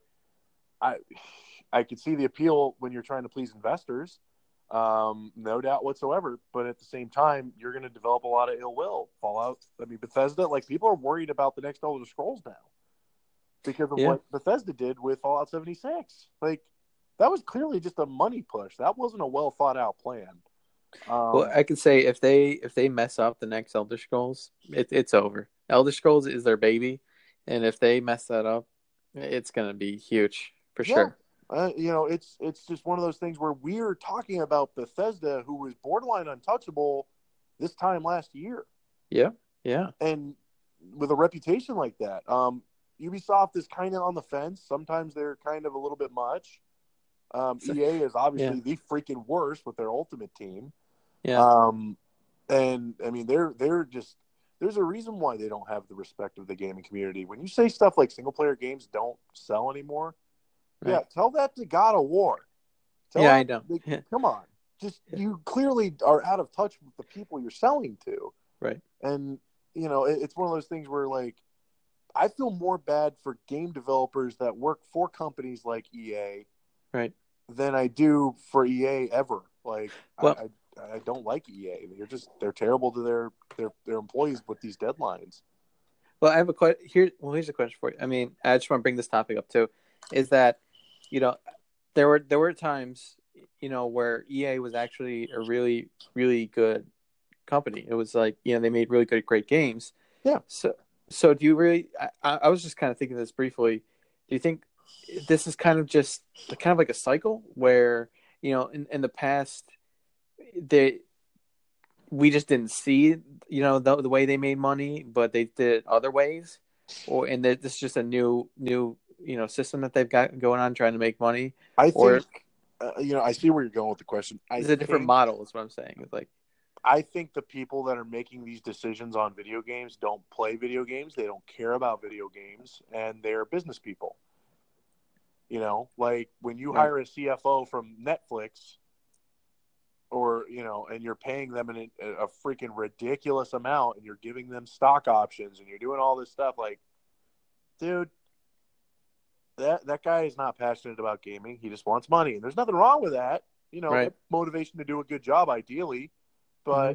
B: I could see the appeal when you're trying to please investors, no doubt whatsoever. But at the same time, you're going to develop a lot of ill will. Bethesda, like, people are worried about the next Elder Scrolls now because of what Bethesda did with Fallout 76. Like, that was clearly just a money push. That wasn't a well thought out plan.
C: Well, I could say if they mess up the next Elder Scrolls, it's over. Elder Scrolls is their baby, and if they mess that up, it's going to be huge for sure.
B: It's just one of those things where we're talking about Bethesda, who was borderline untouchable this time last year.
C: Yeah.
B: And with a reputation like that, Ubisoft is kind of on the fence. Sometimes they're kind of a little bit much. EA is obviously the freaking worst with their Ultimate Team.
C: Yeah.
B: And I mean, they're just, there's a reason why they don't have the respect of the gaming community. When you say stuff like single player games don't sell anymore, tell that to God of War.
C: I know.
B: Come on. You clearly are out of touch with the people you're selling to.
C: Right.
B: And, it's one of those things where, like, I feel more bad for game developers that work for companies like EA,
C: right,
B: than I do for EA ever. Like,
C: well,
B: I don't like EA. They're terrible to their employees with these deadlines.
C: Well, I have a question here. Well, here's a question for you. I mean, I just want to bring this topic up too. Is that, there were times, where EA was actually a really, really good company. It was like, they made really great games.
B: Yeah.
C: So do you really? I was just kind of thinking this briefly. Do you think this is kind of like a cycle where, in the past, we just didn't see, the way they made money, but they did it other ways, and this is just a new system that they've got going on trying to make money?
B: I think, I see where you're going with the question.
C: It's a different model, is what I'm saying. It's like,
B: I think the people that are making these decisions on video games don't play video games. They don't care about video games, and they're business people. Like when you hire a CFO from Netflix, or, and you're paying them a freaking ridiculous amount, and you're giving them stock options, and you're doing all this stuff, like, dude, that guy is not passionate about gaming. He just wants money, and there's nothing wrong with that. That's motivation to do a good job, ideally. But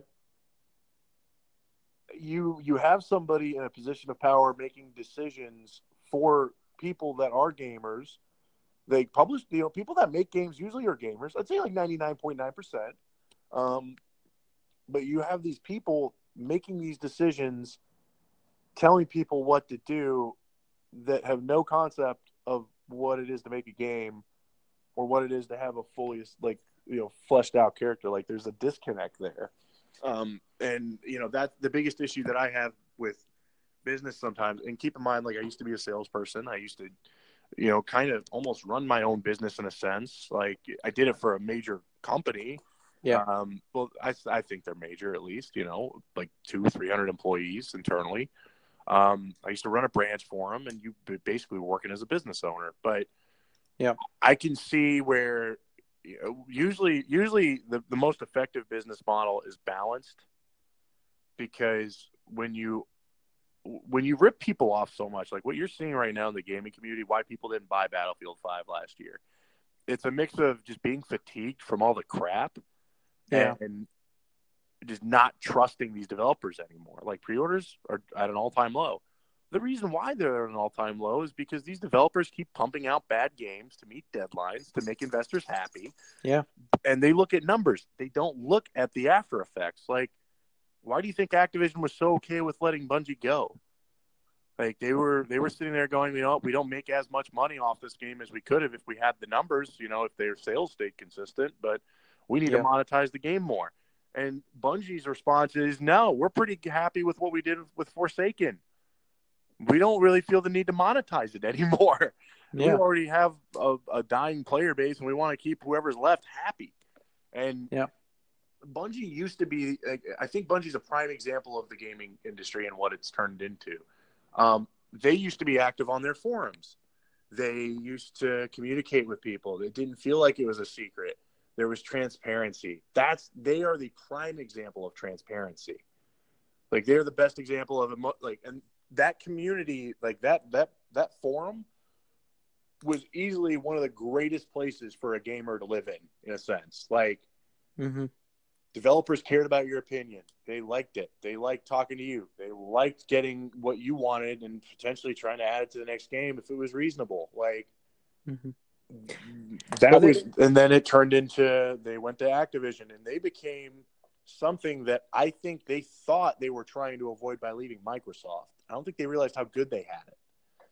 B: you have somebody in a position of power making decisions for people that are gamers. They publish, people that make games usually are gamers. I'd say like 99.9%. But you have these people making these decisions, telling people what to do, that have no concept of what it is to make a game, or what it is to have a fully, like, fleshed out character. Like, there's a disconnect there. And that's the biggest issue that I have with business sometimes. And keep in mind, like, I used to be a salesperson. I used to, kind of almost run my own business in a sense. Like, I did it for a major company.
C: Yeah.
B: Well, I think they're major, at least, like 200-300 employees internally. I used to run a branch for them, and you basically were working as a business owner. But I can see where, usually the most effective business model is balanced, because when you rip people off so much, like what you're seeing right now in the gaming community, why people didn't buy Battlefield 5 last year, it's a mix of just being fatigued from all the crap and just not trusting these developers anymore. Like, pre-orders are at an all-time low. The reason why they're at an all-time low is because these developers keep pumping out bad games to meet deadlines, to make investors happy.
C: Yeah. And
B: they look at numbers. They don't look at the after effects. Like, why do you think Activision was so okay with letting Bungie go? Like, they were sitting there going, we don't make as much money off this game as we could have if we had the numbers, if their sales stayed consistent, but we need to monetize the game more. And Bungie's response is, no, we're pretty happy with what we did with Forsaken. We don't really feel the need to monetize it anymore. We already have a dying player base, and we want to keep whoever's left happy. And Bungie used to be. I think Bungie's a prime example of the gaming industry and what it's turned into. They used to be active on their forums. They used to communicate with people. It didn't feel like it was a secret. There was transparency. They are the prime example of transparency. Like, they're the best example of it. And that community, like that forum was easily one of the greatest places for a gamer to live in a sense. Like, developers cared about your opinion. They liked it. They liked talking to you. They liked getting what you wanted and potentially trying to add it to the next game if it was reasonable. Like, and then it turned into, they went to Activision and they became something that I think they thought they were trying to avoid by leaving Microsoft. I don't think they realized how good they had it.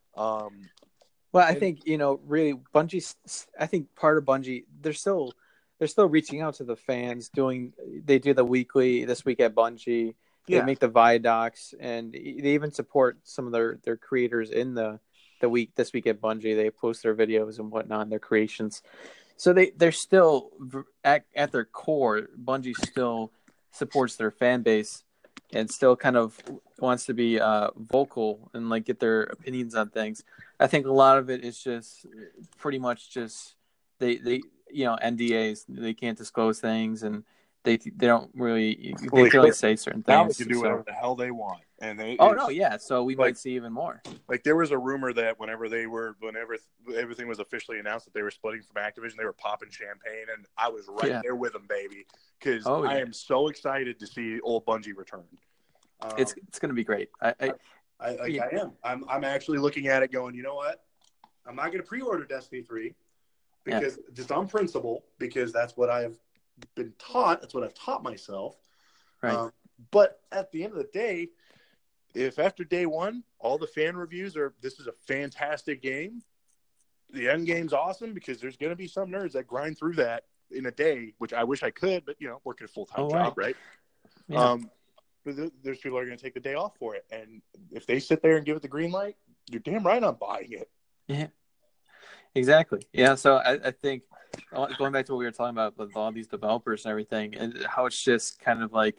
C: Well, I think, really Bungie, I think part of Bungie, they're still reaching out to the fans. They do the weekly This Week at Bungie. They make the Viadocs, and they even support some of their creators in the week This Week at Bungie. They post their videos and whatnot, their creations. So they're still at their core. Bungie still supports their fan base and still kind of wants to be vocal and like get their opinions on things. I think a lot of it is just pretty much just they NDAs. They can't disclose things, and they don't really say certain things.
B: Now they can do whatever the hell they want, and
C: so we might see even more.
B: Like, there was a rumor that whenever everything was officially announced that they were splitting from Activision, they were popping champagne, and I was right there with them, baby, because I am so excited to see old Bungie return.
C: It's going to be great. I
B: am. I'm actually looking at it going, you know what? I'm not going to pre-order Destiny 3 because just on principle, because that's what I've been taught. That's what I've taught myself.
C: Right.
B: But at the end of the day, if after day one, all the fan reviews are, this is a fantastic game, the end game's awesome, because there's going to be some nerds that grind through that in a day, which I wish I could, but, working a full-time job, right? Yeah. But there's people who are going to take the day off for it. And if they sit there and give it the green light, you're damn right I'm buying it.
C: Yeah, exactly. Yeah, so I think going back to what we were talking about with all these developers and everything, and how it's just kind of like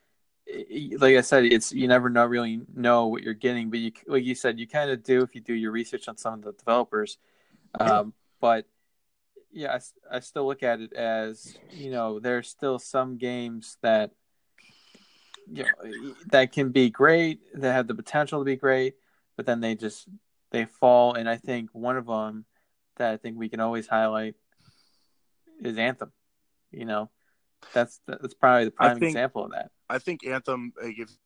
C: I said, it's you never really know what you're getting, but like you said, you kind of do if you do your research on some of the developers. But yeah, I still look at it as there's still some games that that can be great, that have the potential to be great, but then they fall. And I think one of them that I think we can always highlight is Anthem. That's probably the prime example of that.
B: I think Anthem gives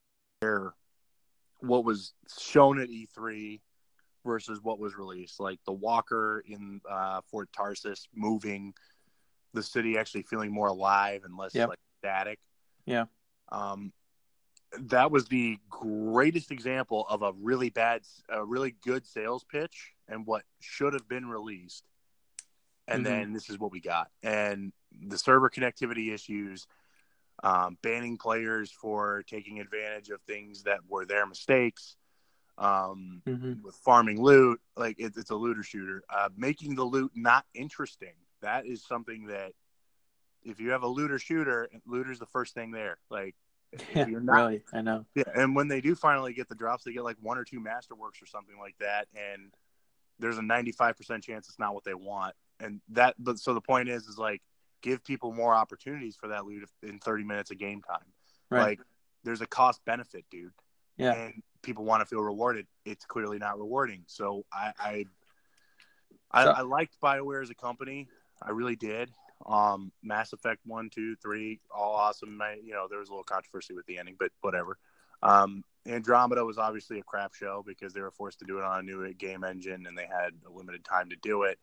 B: what was shown at E3 versus what was released, like the walker in Fort Tarsis moving, the city actually feeling more alive and less like static.
C: Yeah.
B: That was the greatest example of a really good sales pitch and what should have been released. And then this is what we got. And the server connectivity issues, banning players for taking advantage of things that were their mistakes, with farming loot, like it's a looter shooter, making the loot not interesting. That is something that if you have a looter shooter, looter's the first thing there. Like, you're not,
C: really, I know.
B: Yeah, and when they do finally get the drops, they get like 1 or 2 masterworks or something like that, and there's a 95% chance it's not what they want. And so the point is like, give people more opportunities for that loot in 30 minutes of game time.
C: Right.
B: Like, there's a cost benefit, dude.
C: Yeah.
B: And people want to feel rewarded. It's clearly not rewarding. So I liked BioWare as a company. I really did. Mass Effect 1, 2, 3, all awesome. There was a little controversy with the ending, but whatever. Andromeda was obviously a crap show because they were forced to do it on a new game engine and they had a limited time to do it.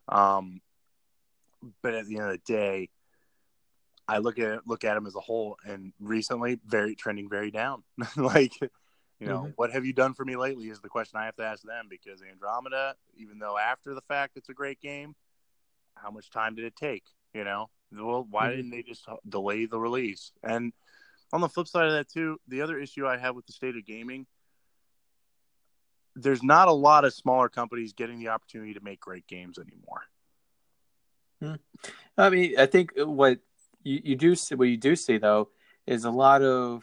B: But at the end of the day, I look at them as a whole, and recently trending very down. Like, what have you done for me lately is the question I have to ask them, because Andromeda, even though after the fact it's a great game, how much time did it take? Well, why didn't they just delay the release? And on the flip side of that too, the other issue I have with the state of gaming, there's not a lot of smaller companies getting the opportunity to make great games anymore.
C: I mean, I think what you do see what you do see though is a lot of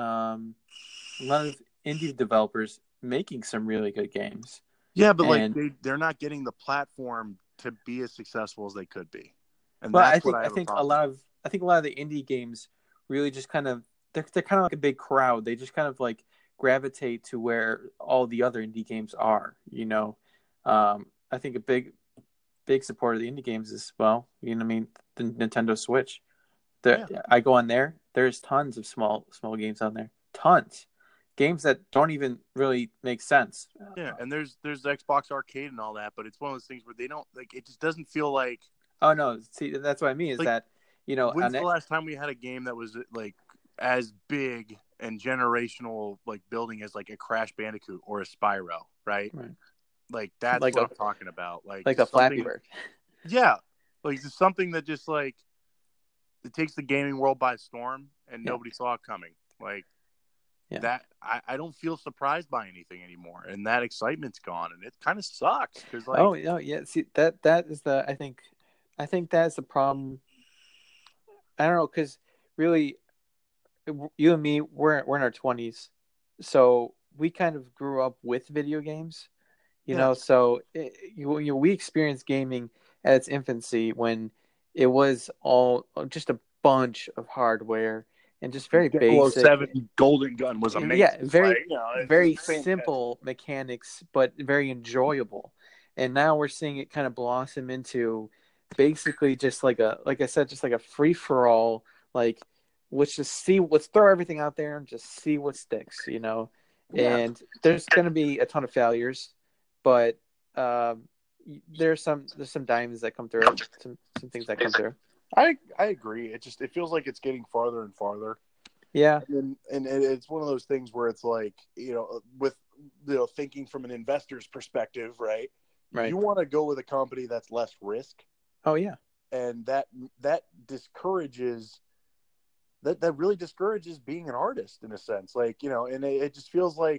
C: indie developers making some really good games.
B: Yeah, but like
C: And
B: they're not getting the platform to be as successful as they could be, and
C: well,
B: that's what I have a problem with.
C: I think a lot of the indie games really just kind of they're kind of like a big crowd. They just kind of like gravitate to where all the other indie games are. I think a big supporter of the indie games is I mean, the Nintendo Switch. I go on there. There's tons of small games on there. Tons. Games that don't even really make sense.
B: Yeah, and there's Xbox Arcade and all that, but it's one of those things where they don't like. It just doesn't feel like.
C: Oh no! See, that's what I mean. Is
B: like,
C: that
B: when's the last time we had a game that was like as big and generational like building as like a Crash Bandicoot or a Spyro, right? Like that's what I'm talking about. Like
C: a Flappy Bird.
B: Yeah, like it's something that just like it takes the gaming world by storm, and nobody saw it coming. Like that, I don't feel surprised by anything anymore, and that excitement's gone, and it kind of sucks because like
C: See that is the I think that's the problem. I don't know because really, you and me we're in our 20s, so we kind of grew up with video games. So we experienced gaming at its infancy when it was all just a bunch of hardware and just very basic.
B: 007 Golden Gun was amazing.
C: Yeah, very simple mechanics, but very enjoyable. And now we're seeing it kind of blossom into basically just like I said, just like a free for all. Like let's throw everything out there and just see what sticks. And there's going to be a ton of failures. But there's some diamonds that come through, some things that come through.
B: I agree. It feels like it's getting farther and farther.
C: Yeah,
B: and it's one of those things where it's like with thinking from an investor's perspective, right? You want to go with a company that's less risk.
C: Oh yeah,
B: and that discourages. That really discourages being an artist in a sense, like and it just feels like.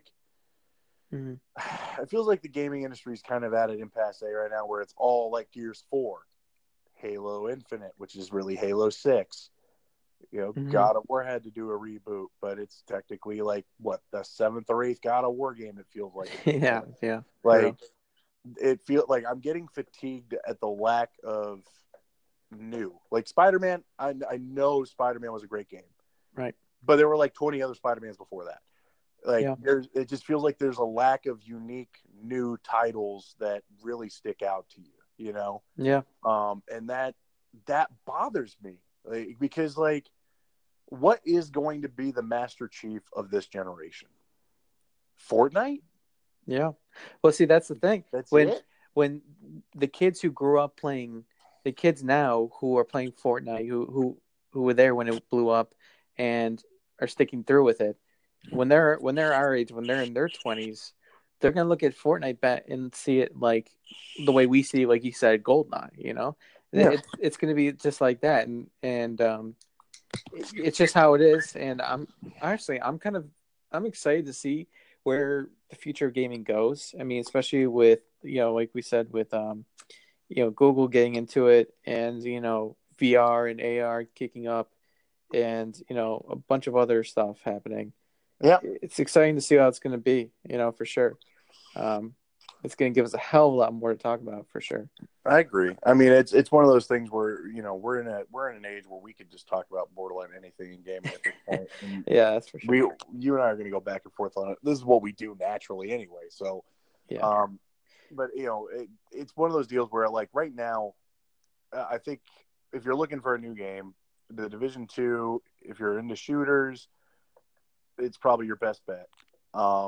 B: Mm-hmm. It feels like the gaming industry is kind of at an impasse right now where it's all like Gears 4, Halo Infinite, which is really Halo 6.
C: Mm-hmm.
B: God of War had to do a reboot, but it's technically like what the 7th or 8th God of War game. It feels like
C: yeah.
B: Like it feels like I'm getting fatigued at the lack of new. Like Spider-Man, I know Spider-Man was a great game,
C: right?
B: But there were like 20 other Spider-Mans before that. It just feels like there's a lack of unique new titles that really stick out to you,
C: Yeah.
B: And that bothers me, because what is going to be the Master Chief of this generation? Fortnite?
C: Yeah. Well, see, that's the thing.
B: That's
C: when the kids who grew up playing, the kids now who are playing Fortnite, who were there when it blew up and are sticking through with it. When they're our age, when they're in their 20s, they're gonna look at Fortnite and see it like the way we see, like you said, GoldenEye. It's gonna be just like that, and it's just how it is. And I'm excited to see where the future of gaming goes. I mean, especially with like we said, with Google getting into it, and VR and AR kicking up, and a bunch of other stuff happening.
B: Yeah,
C: it's exciting to see how it's going to be, for sure. It's going to give us a hell of a lot more to talk about, for sure.
B: I agree. I mean, it's one of those things where we're in an age where we could just talk about borderline anything in gaming at this point.
C: Yeah, that's for sure.
B: You and I are going to go back and forth on it. This is what we do naturally, anyway. So,
C: yeah.
B: But it's one of those deals where, like, right now, I think if you're looking for a new game, the Division 2, if you're into shooters, it's probably your best bet. I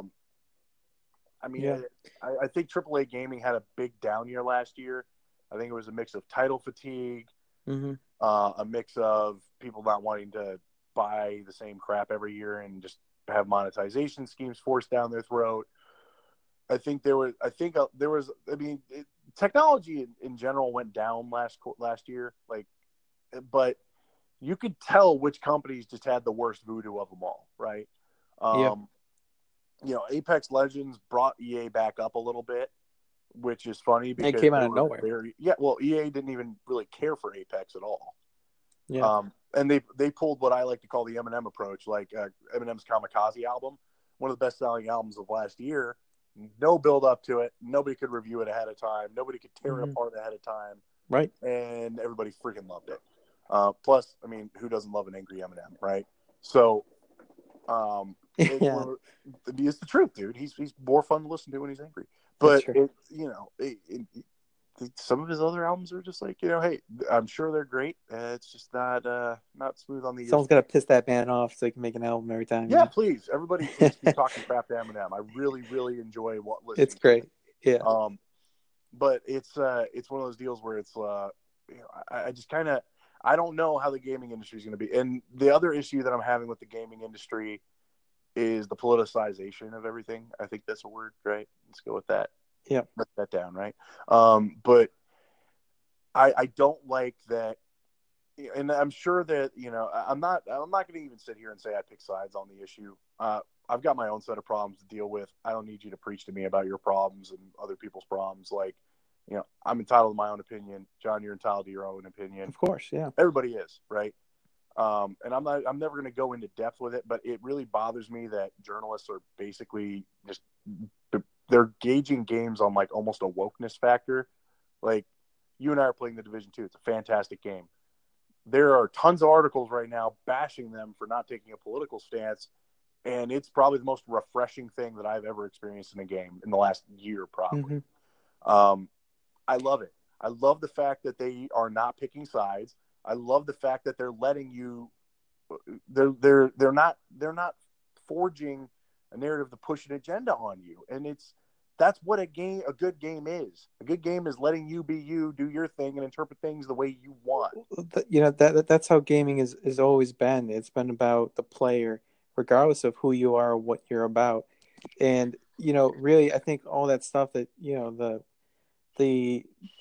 B: think AAA gaming had a big down year last year. I think it was a mix of title fatigue, a mix of people not wanting to buy the same crap every year and just have monetization schemes forced down their throat. Technology in general went down last year, but you could tell which companies just had the worst voodoo of them all, right? Apex Legends brought EA back up a little bit, which is funny because
C: it came out of nowhere.
B: EA didn't even really care for Apex at all.
C: Yeah.
B: And they pulled what I like to call the Eminem approach, like Eminem's Kamikaze album, one of the best-selling albums of last year. No build up to it. Nobody could review it ahead of time. Nobody could tear it apart ahead of time.
C: Right.
B: And everybody freaking loved it. Plus, I mean, who doesn't love an angry Eminem, right? So, it's the truth, dude. He's more fun to listen to when he's angry. But some of his other albums are just like, hey, I'm sure they're great. It's just not smooth on the ears.
C: Someone's got to piss that man off so he can make an album every time.
B: Yeah, please. Everybody please keep talking crap to Eminem. I really, really enjoy listening.
C: It's great. Yeah.
B: But it's one of those deals where it's I just kind of I don't know how the gaming industry is going to be. And the other issue that I'm having with the gaming industry is the politicization of everything. I think that's a word, right? Let's go with that.
C: Yeah.
B: Write that down, right? But I don't like that, and I'm sure that I'm not going to even sit here and say I pick sides on the issue. I've got my own set of problems to deal with. I don't need you to preach to me about your problems and other people's problems. Like, I'm entitled to my own opinion. John, you're entitled to your own opinion.
C: Of course, yeah.
B: Everybody is, right? And I'm never going to go into depth with it, but it really bothers me that journalists are basically just they're gauging games on like almost a wokeness factor. Like, you and I are playing the Division 2. It's a fantastic game. There are tons of articles right now bashing them for not taking a political stance, and it's probably the most refreshing thing that I've ever experienced in a game in the last year, probably. Mm-hmm. I love it. I love the fact that they are not picking sides. I love the fact that they're letting you. They're not forging a narrative to push an agenda on you, and that's what a good game is. A good game is letting you be you, do your thing, and interpret things the way you want.
C: That's how gaming is always been. It's been about the player, regardless of who you are or what you're about. And really, I think all that stuff that the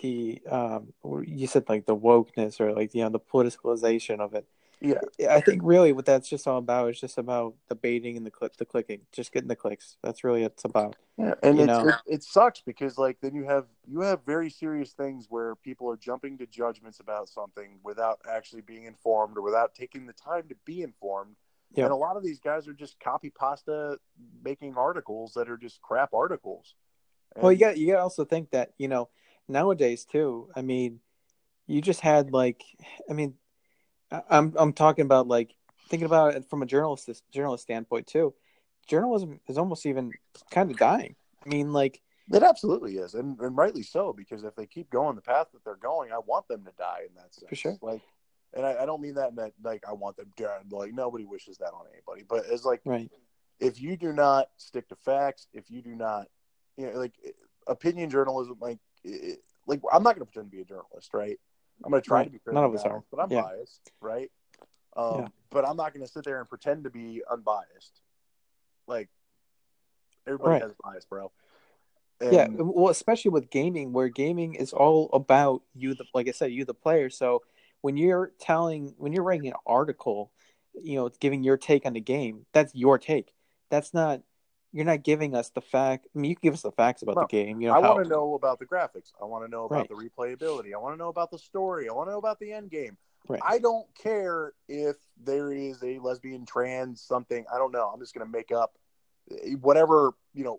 C: you said like the wokeness or like the politicalization of it.
B: Yeah,
C: I think really what that's just all about is just about the baiting and the clicking, just getting the clicks. That's really what it's about.
B: Yeah, and it sucks because like then you have very serious things where people are jumping to judgments about something without actually being informed or without taking the time to be informed. Yep. And a lot of these guys are just copy pasta making articles that are just crap articles.
C: And, well, you got also think that nowadays too. I mean, you just had I'm talking about like thinking about it from a journalist standpoint too. Journalism is almost even kind of dying. I mean, like
B: it absolutely is, and rightly so, because if they keep going the path that they're going, I want them to die in that sense.
C: For sure.
B: Like, and I don't mean that in that like I want them dead. Like nobody wishes that on anybody, but it's like
C: right.
B: If you do not stick to facts, if you do not, like opinion journalism, like I'm not going to pretend to be a journalist, right? I'm going to try to be critical,
C: none of us are,
B: but I'm biased, right? But I'm not going to sit there and pretend to be unbiased. Like everybody has bias, bro. And,
C: well, especially with gaming, where gaming is all about you, like I said, you the player. So when you're writing an article, giving your take on the game, that's your take. That's not. You're not giving us the fact. I mean, you can give us the facts about the game.
B: I want to know about the graphics. I want to know about the replayability. I want to know about the story. I want to know about the end game.
C: Right.
B: I don't care if there is a lesbian, trans, something. I don't know. I'm just going to make up whatever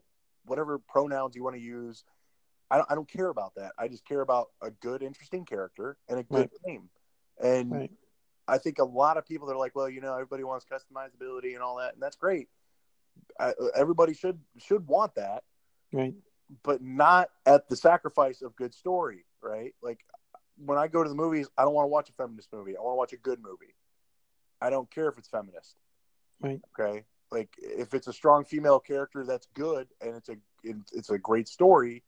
B: pronouns you want to use. I don't care about that. I just care about a good, interesting character and a good game. And I think a lot of people are like, well, everybody wants customizability and all that, and that's great. Everybody should want that,
C: right?
B: But not at the sacrifice of good story, right? Like when I go to the movies, I don't want to watch a feminist movie. I want to watch a good movie. I don't care if it's feminist,
C: right?
B: Okay, like if it's a strong female character that's good and it's a great story,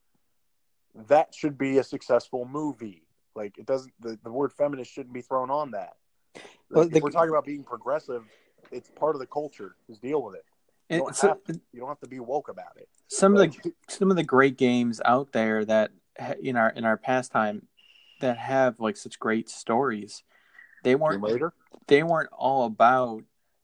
B: that should be a successful movie. Like it doesn't the word feminist shouldn't be thrown on that. Like, if we're talking about being progressive, it's part of the culture. Just deal with it. You don't have to be woke about it.
C: Some of the great games out there that in our pastime that have like such great stories, they weren't all about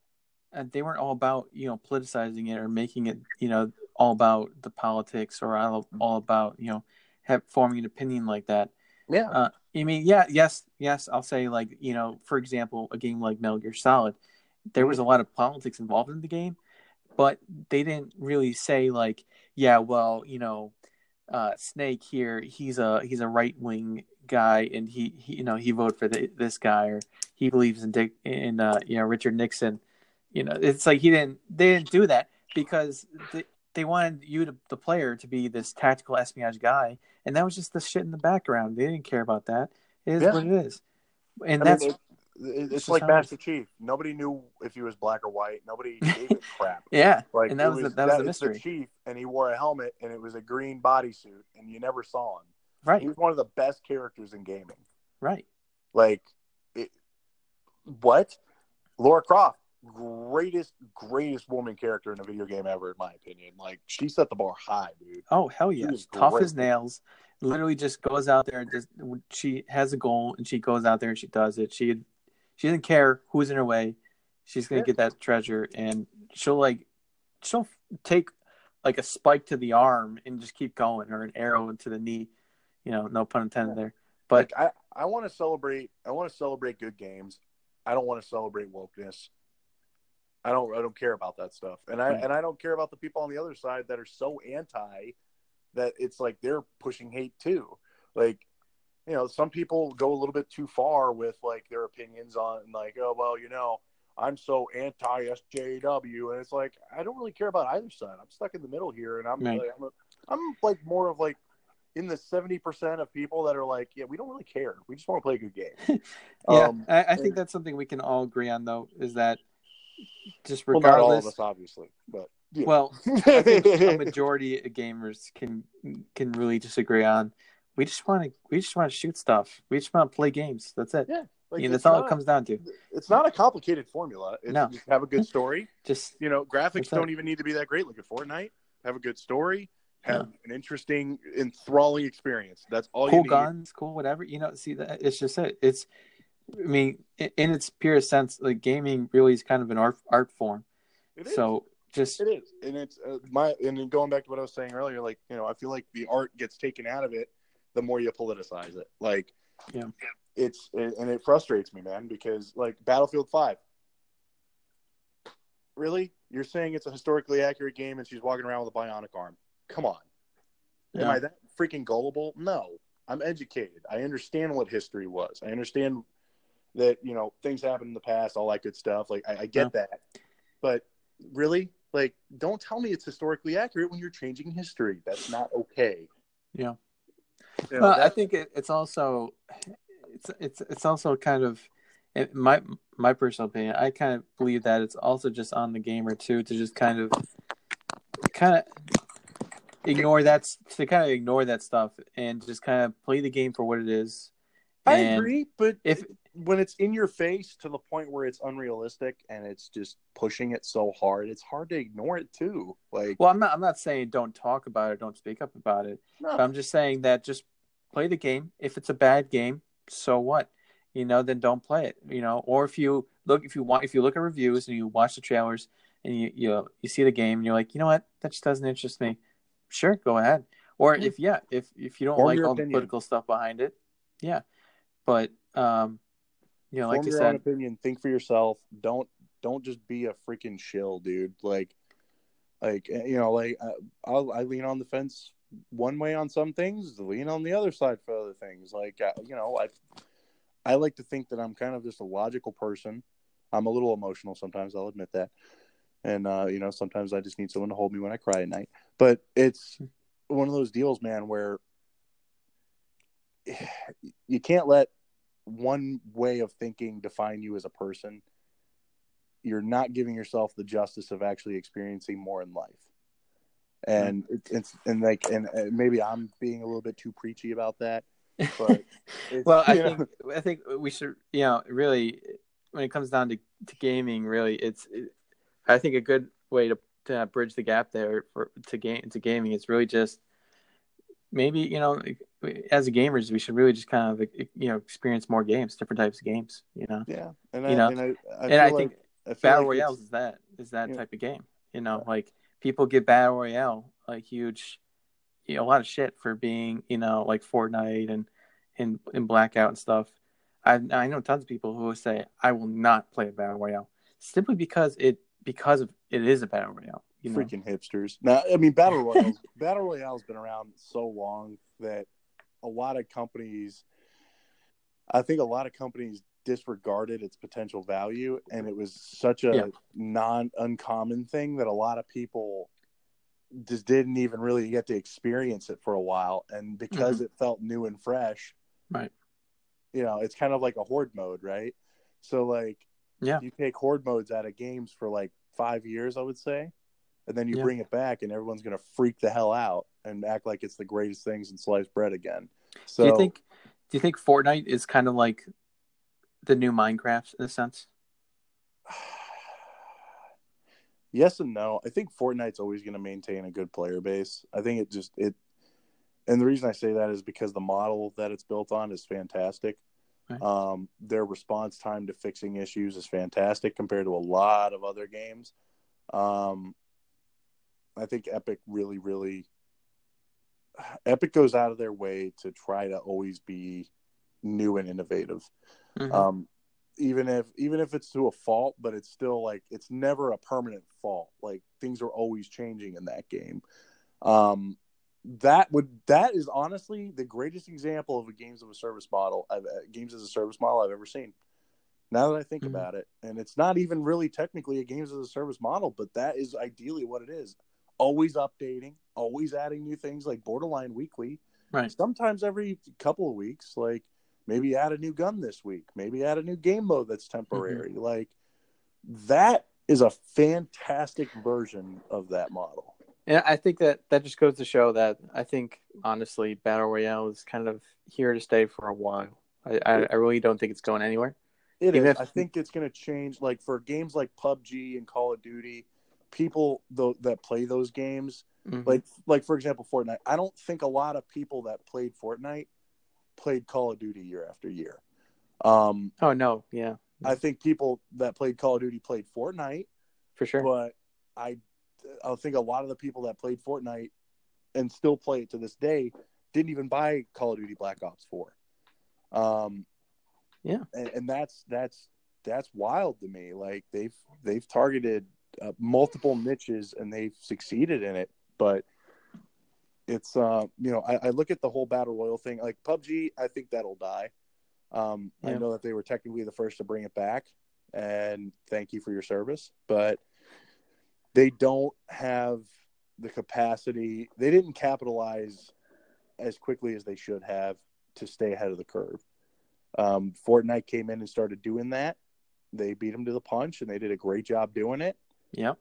C: politicizing it or making it all about the politics or all about forming an opinion like that.
B: Yeah.
C: You mean, yeah, yes. I'll say, like, for example, a game like Metal Gear Solid, there was a lot of politics involved in the game, but they didn't really say like, yeah, well, Snake here, he's a right wing guy, and he voted for this guy, or he believes in Richard Nixon. It's like they didn't do that because they wanted the player, to be this tactical espionage guy, and that was just the shit in the background. They didn't care about that. It is what it is, and
B: it's like Master Chief. Nobody knew if he was black or white. Nobody gave a crap.
C: Yeah,
B: like
C: and that was the mystery.
B: It's the Chief, and he wore a helmet, and it was a green bodysuit, and you never saw him.
C: Right,
B: he was one of the best characters in gaming.
C: Right,
B: what? Laura Croft, greatest woman character in a video game ever, in my opinion. Like, she set the bar high, dude.
C: Oh, hell yeah, tough as nails. Literally just goes out there and she has a goal, and she goes out there and she does it. She doesn't care who's in her way. She's gonna get that treasure, and she'll take like a spike to the arm and just keep going, or an arrow into the knee. No pun intended there. But
B: I want to celebrate. I want to celebrate good games. I don't want to celebrate wokeness. I don't care about that stuff, and I don't care about the people on the other side that are so anti that it's like they're pushing hate too. Like, some people go a little bit too far with like their opinions on, like, oh well, I'm so anti SJW, and it's like I don't really care about either side. I'm stuck in the middle here, and I'm like more of like in the 70% of people that are like, yeah, we don't really care. We just want to play a good game.
C: Yeah, I think that's something we can all agree on, though, is that just regardless.
B: Well, not all of us, obviously, but yeah.
C: Well, I think a majority of gamers can really disagree on. We just want to shoot stuff. We just want to play games. That's it.
B: Yeah,
C: that's all it comes down to.
B: It's not a complicated formula.
C: No.
B: Just have a good story.
C: Just
B: graphics don't even need to be that great. Look at Fortnite. Have a good story. Have an interesting, enthralling experience. That's all you need.
C: Cool guns, cool whatever. See that it's just it. It's, I mean, in its purest sense, like, gaming really is kind of an art form.
B: It is.
C: So just
B: it is, and it's and then going back to what I was saying earlier, like, I feel like the art gets taken out of it the more you politicize it. Like,
C: yeah,
B: and it frustrates me, man, because like Battlefield 5. Really? You're saying it's a historically accurate game and she's walking around with a bionic arm? Come on. Yeah. Am I that freaking gullible? No. I'm educated. I understand what history was. I understand that, things happened in the past, all that good stuff. Like, I get that. But really, like, don't tell me it's historically accurate when you're changing history. That's not okay.
C: Yeah. Well, I think it's also kind of, in my personal opinion, I kind of believe that it's also just on the gamer too, to just kind of ignore that stuff and just kind of play the game for what it is.
B: I agree, but when it's in your face to the point where it's unrealistic and it's just pushing it so hard, it's hard to ignore it too. Like,
C: well, I'm not saying don't talk about it, don't speak up about it. No. But I'm just saying that just play the game. If it's a bad game, so what? Then don't play it. Or if you look at reviews and you watch the trailers and you see the game and you're like, you know what, that just doesn't interest me. Sure, go ahead. Or if you don't like all the political stuff behind it, yeah. But like
B: you said, own opinion. Think for yourself. Don't just be a freaking shill, dude. I lean on the fence one way on some things, lean on the other side for other things. I like to think that I'm kind of just a logical person. I'm a little emotional sometimes, I'll admit that. And, sometimes I just need someone to hold me when I cry at night. But it's one of those deals, man, where you can't let one way of thinking define you as a person. You're not giving yourself the justice of actually experiencing more in life. And maybe I'm being a little bit too preachy about that. But
C: well, I think we should, really, when it comes down to gaming, really, I think a good way to bridge the gap there to gaming is really just maybe, as gamers, we should really just kind of, experience more games, different types of games,
B: Yeah,
C: I think Battle Royale is that type of game. Like, people give Battle Royale a huge, a lot of shit for being, like Fortnite in Blackout and stuff. I know tons of people who will say I will not play a battle royale simply because it is a battle royale. You know?
B: Freaking hipsters. Now, I mean, battle royale's been around so long that a lot of companies disregarded its potential value, and it was such a uncommon thing that a lot of people just didn't even really get to experience it for a while. And because it felt new and fresh,
C: right?
B: You know, it's kind of like a horde mode, right? So like, you take horde modes out of games for like 5 years, I would say, and then you bring it back, and everyone's gonna freak the hell out and act like it's the greatest things in sliced bread again. So,
C: do you think Fortnite is kind of like the new Minecraft in a sense?
B: Yes and no. I think Fortnite's always going to maintain a good player base. I think and the reason I say that is because the model that it's built on is fantastic. Right. Their response time to fixing issues is fantastic compared to a lot of other games. I think Epic Epic goes out of their way to try to always be new and innovative. Mm-hmm. Even if it's to a fault, but it's still like, it's never a permanent fault. Like, things are always changing in that game. That is honestly the greatest example of a games as a service model I've ever seen. Now that I think about it, and it's not even really technically a games as a service model, but that is ideally what it is. Always updating, always adding new things, like Borderline weekly. Right. Sometimes every couple of weeks, like, maybe add a new gun this week. Maybe add a new game mode that's temporary. Mm-hmm. Like, that is a fantastic version of that model.
C: And I think that just goes to show that I think, honestly, Battle Royale is kind of here to stay for a while. I really don't think it's going anywhere.
B: I think it's going to change. Like, for games like PUBG and Call of Duty, people that play those games, like for example, Fortnite, I don't think a lot of people that played Fortnite played Call of Duty year after year. I think people that played Call of Duty played Fortnite
C: for sure,
B: but I think a lot of the people that played Fortnite and still play it to this day didn't even buy Call of Duty Black Ops 4. And that's wild to me. Like, they've targeted multiple niches and they've succeeded in it, but it's I look at the whole battle royal thing. Like PUBG, I think that'll die. I know that they were technically the first to bring it back, and thank you for your service, but they don't have the capacity. They didn't capitalize as quickly as they should have to stay ahead of the curve. Fortnite came in and started doing that. They beat them to the punch, and they did a great job doing it.
C: Yep.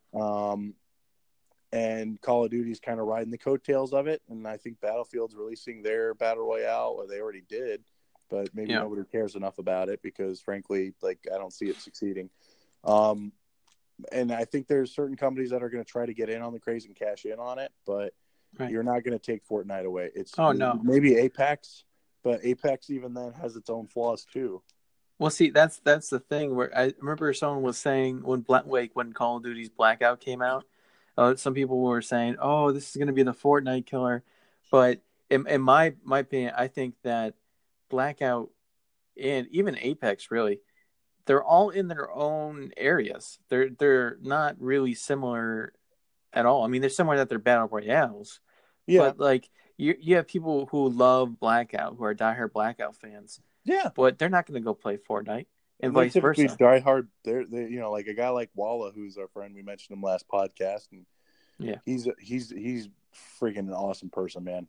B: And Call of Duty's kind of riding the coattails of it. And I think Battlefield's releasing their Battle Royale, or they already did, but maybe nobody cares enough about it because, frankly, like, I don't see it succeeding. And I think there's certain companies that are going to try to get in on the craze and cash in on it, but you're not going to take Fortnite away. It's maybe Apex, but Apex even then has its own flaws too.
C: Well, see, that's the thing where I remember someone was saying when Call of Duty's Blackout came out, some people were saying, "Oh, this is going to be the Fortnite killer," but in my opinion, I think that Blackout and even Apex, really, they're all in their own areas. They're not really similar at all. I mean, they're similar that they're battle royales, but like you have people who love Blackout, who are diehard Blackout fans.
B: Yeah,
C: but they're not going to go play Fortnite, and vice versa.
B: Diehard, they're like a guy like Walla, who's our friend. We mentioned him last podcast, and he's freaking an awesome person, man.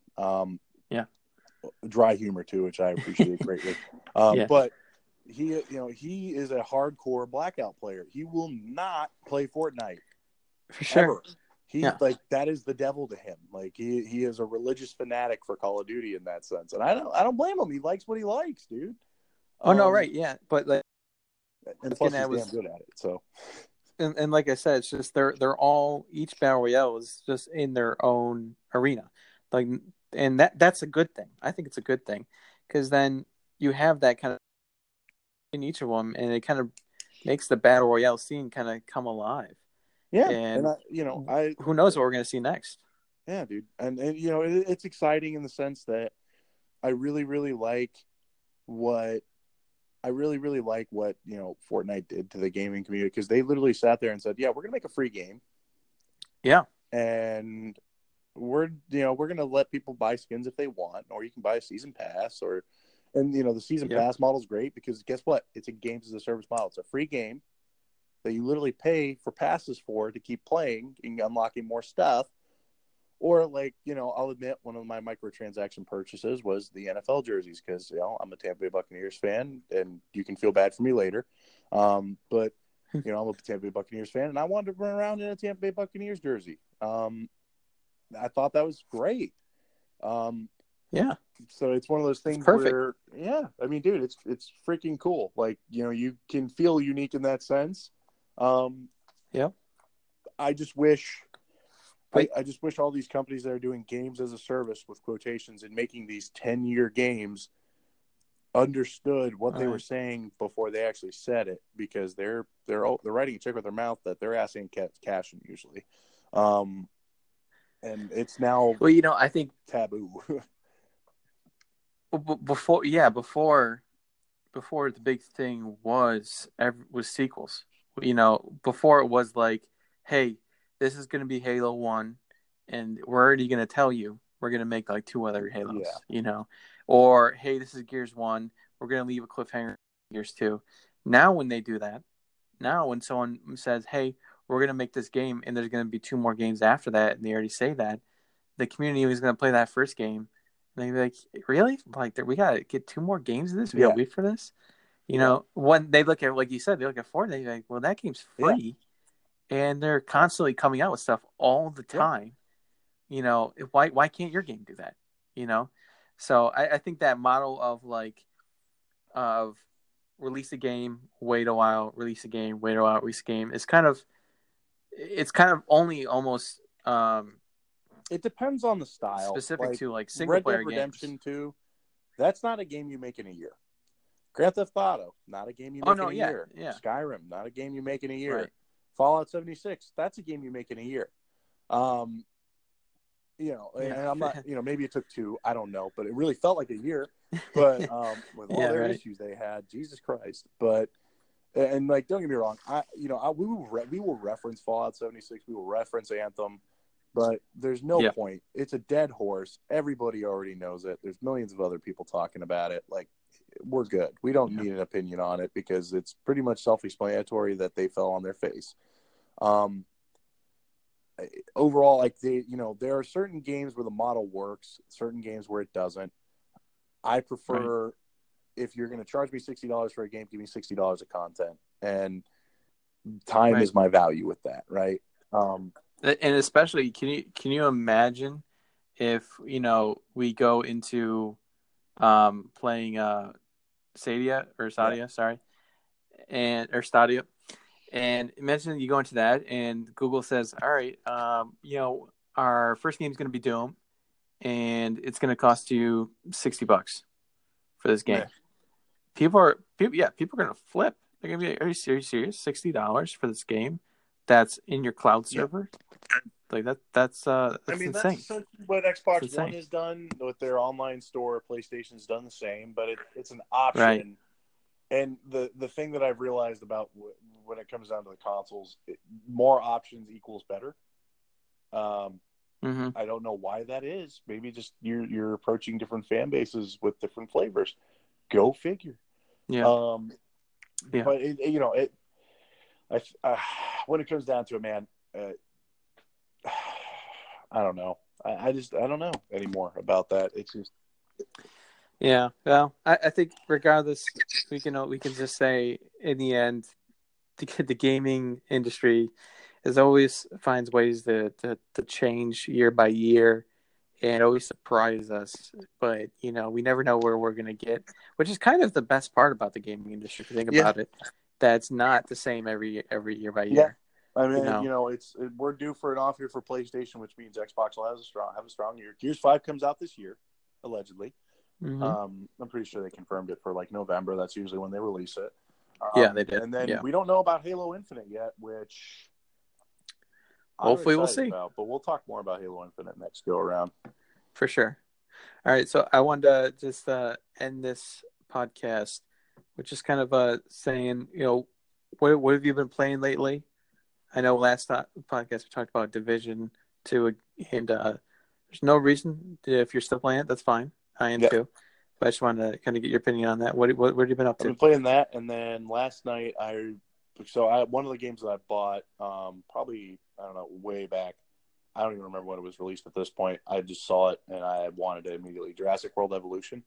B: Dry humor too, which I appreciate greatly. But he is a hardcore Blackout player. He will not play Fortnite
C: for sure.
B: Ever. He's like, that is the devil to him. Like, he is a religious fanatic for Call of Duty in that sense, and I don't blame him. He likes what he likes, dude.
C: But like,
B: and plus he's damn good at it. So,
C: and like I said, it's just they're all, each battle royale is just in their own arena, like, and that's a good thing. I think it's a good thing because then you have that kind of in each of them, and it kind of makes the battle royale scene kind of come alive.
B: Yeah,
C: and who knows what we're going to see next?
B: Yeah, dude, and it's exciting in the sense that I really, really like what I really, really like what, Fortnite did to the gaming community, because they literally sat there and said, yeah, we're going to make a free game.
C: Yeah.
B: And we're going to let people buy skins if they want, or you can buy a season pass, and the season pass model is great because guess what? It's a games as a service model. It's a free game that you literally pay for passes for to keep playing and unlocking more stuff. Or I'll admit one of my microtransaction purchases was the NFL jerseys, because I'm a Tampa Bay Buccaneers fan, and you can feel bad for me later. But I'm a Tampa Bay Buccaneers fan, and I wanted to run around in a Tampa Bay Buccaneers jersey. I thought that was great.
C: Yeah.
B: So it's one of those things where, I mean, dude, it's freaking cool. You can feel unique in that sense.
C: Yeah.
B: I just wish all these companies that are doing games as a service with quotations and making these 10-year games understood what they were saying before they actually said it, because they're writing a check with their mouth that their ass ain't cashing usually. And it's now,
C: I think
B: taboo.
C: before the big thing was sequels. Before it was like, hey, this is going to be Halo 1, and we're already going to tell you we're going to make like 2 other Halos, or hey, this is Gears 1, we're going to leave a cliffhanger Gears 2. Now when they do that, when someone says, hey, we're going to make this game and there's going to be 2 more games after that, and they already say that, the community is going to play that first game. And they'd be like, really? Like, we got to get 2 more games of this? We got to wait for this? When they look at, like you said, they look at Fortnite, they're like, well, that game's free. Yeah. And they're constantly coming out with stuff all the time. Yeah. Why can't your game do that? So I think that model of release a game, wait a while, release a game, wait a while, release a game is kind of only almost
B: it depends on the style.
C: Specific to like single player games.
B: Red Dead Redemption 2, that's not a game you make in a year. Grand Theft Auto, not a game you make in a year.
C: Yeah.
B: Skyrim, not a game you make in a year.
C: Right.
B: Fallout 76, that's a game you make in a year. And I'm not, maybe it took 2, I don't know, but it really felt like a year. But with all their issues they had, Jesus Christ. But don't get me wrong, we will reference Fallout 76, we will reference Anthem, but there's no point. It's a dead horse. Everybody already knows it. There's millions of other people talking about it. We're good. We don't need an opinion on it because it's pretty much self-explanatory that they fell on their face. Overall, there are certain games where the model works, certain games where it doesn't. I prefer, if you're going to charge me $60 for a game, give me $60 of content, and time is my value with that, right?
C: And especially, can you imagine if we go into playing Stadia, and imagine you go into that and Google says, all right, our first game is going to be Doom, and it's going to cost you $60 for this game. People are going to flip. They're going to be like, are you serious? $60 for this game that's in your cloud server? That's insane.
B: That's essentially what Xbox One has done with their online store. PlayStation's done the same, but it's an option. Right. And the thing that I've realized about when it comes down to the consoles, more options equals better. I don't know why that is. Maybe just you're approaching different fan bases with different flavors. Go figure.
C: Yeah.
B: But when it comes down to it, man, I don't know. I don't know anymore about that. It's just.
C: Yeah, well, I think regardless, we can just say in the end, the gaming industry is always finds ways to change year by year, and always surprise us. But we never know where we're gonna get, which is kind of the best part about the gaming industry. If you think about it, that's not the same every year by year.
B: I mean, we're due for an off year for PlayStation, which means Xbox will have a strong year. Gears 5 comes out this year, allegedly. I'm pretty sure they confirmed it for November. That's usually when they release it.
C: They did.
B: And then we don't know about Halo Infinite yet, which
C: hopefully we'll see.
B: But we'll talk more about Halo Infinite next go around.
C: For sure. All right, so I wanted to just end this podcast, which is kind of saying, what have you been playing lately? I know last podcast we talked about Division 2, and there's no reason if you're still playing it, that's fine. I am too. But I just wanted to kind of get your opinion on that. What have you been up to?
B: I've been playing that, and then last night one of the games that I bought, probably, I don't know, way back. I don't even remember when it was released at this point. I just saw it, and I wanted it immediately. Jurassic World Evolution.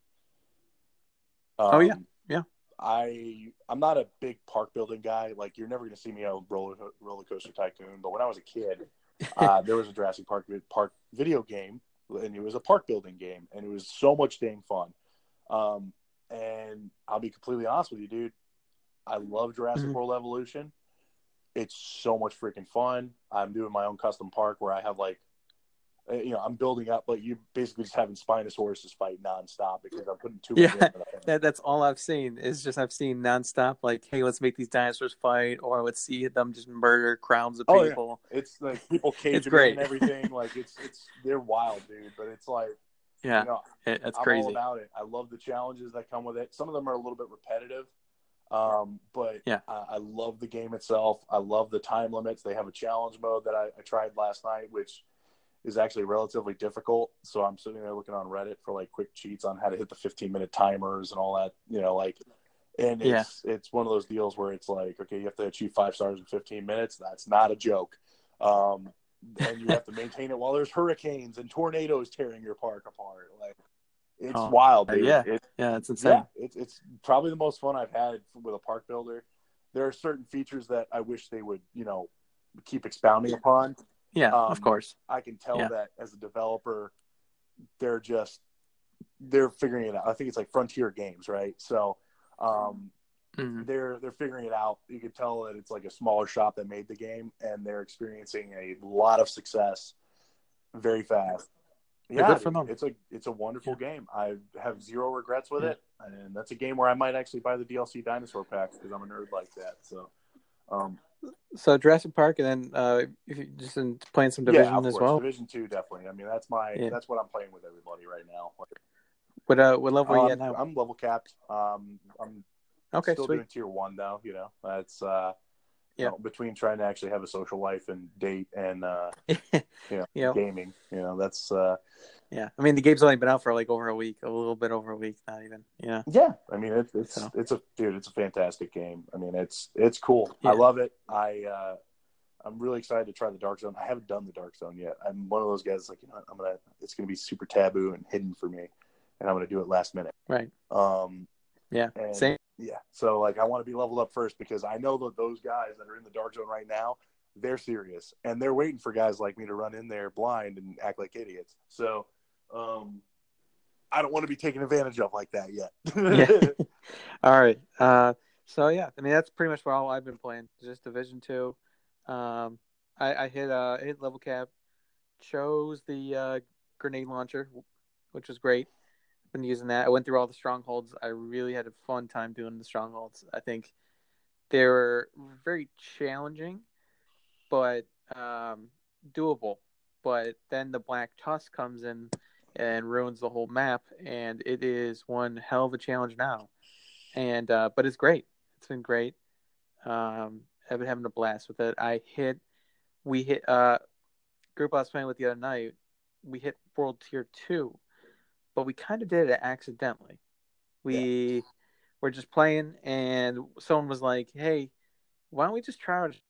C: Oh, yeah.
B: I'm not a big park building guy. Like, you're never going to see me on Roller Coaster Tycoon. But when I was a kid, there was a Jurassic Park video game, and it was a park building game, and it was so much dang fun. And I'll be completely honest with you, dude. I love Jurassic World Evolution. It's so much freaking fun. I'm doing my own custom park where I have, like, I'm building up, but you basically just having Spinosauruses fight nonstop because I'm putting too much in.
C: That's all I've seen. I've seen nonstop, like, hey, let's make these dinosaurs fight, or let's see them just murder crowds of people.
B: Yeah. It's like people caging in and everything. Like, they're wild, dude. But it's like,
C: that's
B: I'm
C: crazy.
B: all about it. I love the challenges that come with it. Some of them are a little bit repetitive. But I love the game itself. I love the time limits. They have a challenge mode that I tried last night, which is actually relatively difficult. So I'm sitting there looking on Reddit for, like, quick cheats on how to hit the 15-minute timers and all that, and it's one of those deals where it's like, okay, you have to achieve 5 stars in 15 minutes. That's not a joke. And you have to maintain it while there's hurricanes and tornadoes tearing your park apart. Like, it's wild, dude.
C: It's insane.
B: Yeah, it's probably the most fun I've had with a park builder. There are certain features that I wish they would, keep expounding upon.
C: Yeah, of course.
B: I can tell that as a developer, they're figuring it out. I think it's like Frontier Games, right? So they're figuring it out. You can tell that it's like a smaller shop that made the game, and they're experiencing a lot of success very fast. Yeah,
C: good for them.
B: It's a wonderful game. I have zero regrets with it, and that's a game where I might actually buy the DLC dinosaur packs because I'm a nerd like that.
C: So Jurassic Park, and then if you just playing some Division as well.
B: Division 2, definitely. I mean, that's what I'm playing with everybody right now.
C: What level are you at now?
B: I'm level capped. I'm still doing tier 1 though. That's between trying to actually have a social life and date and gaming. That's
C: I mean, the game's only been out for like over a week, a little bit over a week, not even.
B: Yeah. I mean, it's a fantastic game. I mean, it's cool. I love it. I'm really excited to try the Dark Zone. I haven't done the Dark Zone yet. I'm one of those guys like, it's gonna be super taboo and hidden for me, and I'm gonna do it last minute.
C: Right. Same.
B: Yeah. So, like, I want to be leveled up first because I know that those guys that are in the Dark Zone right now, they're serious and they're waiting for guys like me to run in there blind and act like idiots. So, I don't want to be taken advantage of like that yet.
C: All right. So I mean, that's pretty much all I've been playing. Just Division 2. I hit level cap, chose the grenade launcher, which was great. Been using that. I went through all the strongholds. I really had a fun time doing the strongholds. I think they were very challenging, but doable. But then the Black Tusk comes in and ruins the whole map, and it is one hell of a challenge now. And but it's great. It's been great. I've been having a blast with it. We hit group I was playing with the other night. We hit World Tier 2. But we kind of did it accidentally. We were just playing, and someone was like, hey, why don't we just try out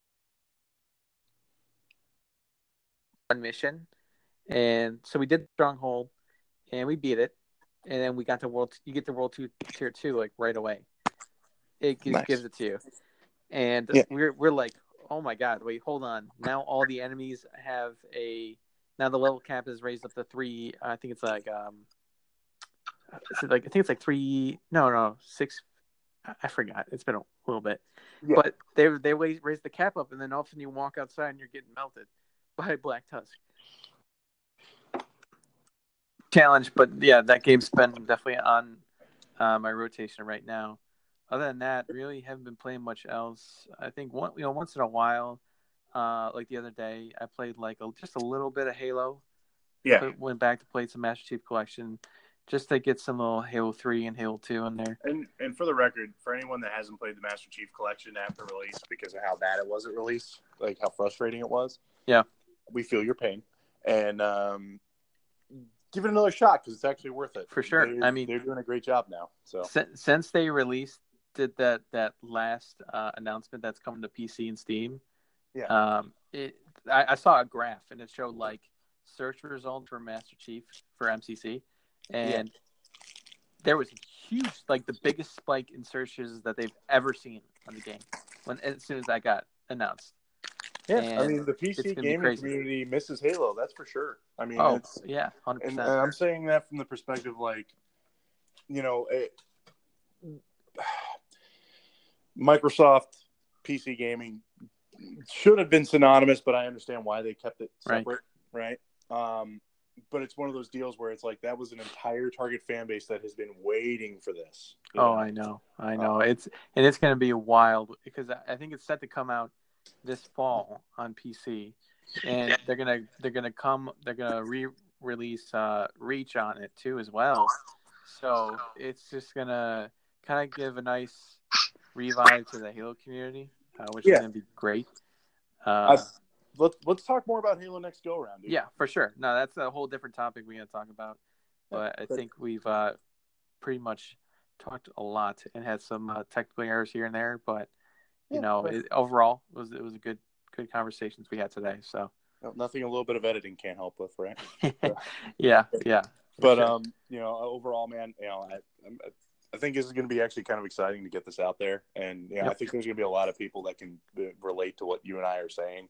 C: one mission? And so we did Stronghold, and we beat it. And then we got to you get to World Tier 2 like right away. It gives it to you. And we're like, oh my God, wait, hold on. Now all the enemies have now the level cap is raised up to 3. I think it's like, I think it's like 3. No, 6. I forgot. It's been a little bit, but they raised the cap up, and then all of a sudden you walk outside and you're getting melted by Black Tusk. Challenge, but that game's been definitely on my rotation right now. Other than that, really haven't been playing much else. I think once in a while, like the other day, I played like just a little bit of Halo.
B: Yeah,
C: went back to play some Master Chief Collection. just to get some little Halo 3 and Halo 2 in there.
B: And for the record, for anyone that hasn't played the Master Chief Collection after release because of how bad it was at release, like how frustrating it was,
C: yeah,
B: we feel your pain. And give it another shot because it's actually worth it.
C: For sure.
B: I mean, they're doing a great job now. So
C: since they did that last announcement that's coming to PC and Steam,
B: yeah,
C: I saw a graph and it showed like search results for Master Chief for MCC, and there was a huge, like the biggest spike in searches that they've ever seen on the game as soon as that got announced.
B: Yeah,
C: and
B: I mean the PC gaming community misses Halo, that's for sure. I mean,
C: 100%.
B: And I'm saying that from the perspective, like, Microsoft PC gaming should have been synonymous, but I understand why they kept it separate, right? But it's one of those deals where it's like that was an entire target fan base that has been waiting for this.
C: I know. It's going to be wild because I think it's set to come out this fall on PC, and they're gonna re-release Reach on it too as well. So it's just gonna kind of give a nice revive to the Halo community, which is gonna be great.
B: Let's talk more about Halo next go around, dude.
C: Yeah, for sure. No, that's a whole different topic we're gonna talk about. But I think we've pretty much talked a lot and had some technical errors here and there, but overall it was a good conversations we had today. So
B: nothing a little bit of editing can't help with, right?
C: yeah.
B: But sure. Overall, man, I think this is going to be actually kind of exciting to get this out there, and I think there's going to be a lot of people that can relate to what you and I are saying.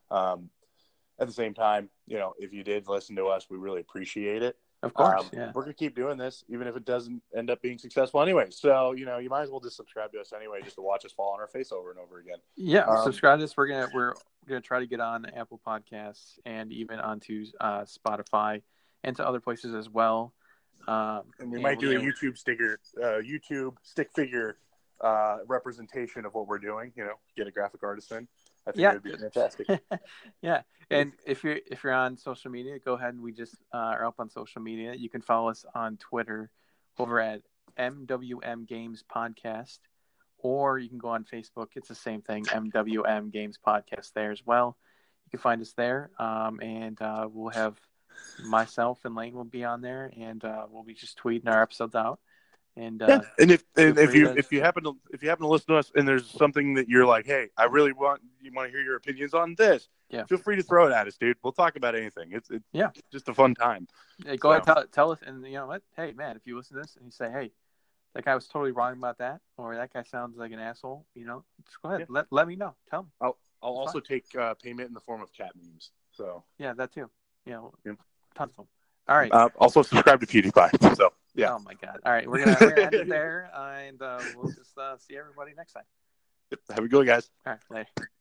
B: At the same time, if you did listen to us, we really appreciate it.
C: Of course,
B: We're going to keep doing this, even if it doesn't end up being successful anyway. So, you might as well just subscribe to us anyway, just to watch us fall on our face over and over again.
C: Yeah, subscribe to us. We're gonna try to get on Apple Podcasts and even onto Spotify and to other places as well.
B: And we might do a YouTube stick figure representation of what we're doing. Get a graphic artist in. I think it would be fantastic.
C: Yeah, and if you're on social media, go ahead and we just are up on social media. You can follow us on Twitter over at MWM Games Podcast, or you can go on Facebook. It's the same thing, MWM Games Podcast there as well. You can find us there, and we'll have myself and Lane will be on there, and we'll be just tweeting our episodes out. And
B: if you happen to listen to us and there's something that you're like, hey, I really want to hear your opinions on this, feel free to throw it at us, dude. We'll talk about anything. It's just a fun time.
C: Hey, go ahead, tell us, and you know what? Hey, man, if you listen to this and you say, hey, that guy was totally wrong about that, or that guy sounds like an asshole, just go ahead, let me know. Tell me.
B: I'll also take payment in the form of cat memes. So
C: yeah, that too. Tons of them. All right.
B: Also subscribe to PewDiePie. So yeah.
C: Oh my God. All right, we're gonna end it there, and we'll just see everybody next time.
B: Have a good one, guys.
C: All right, later.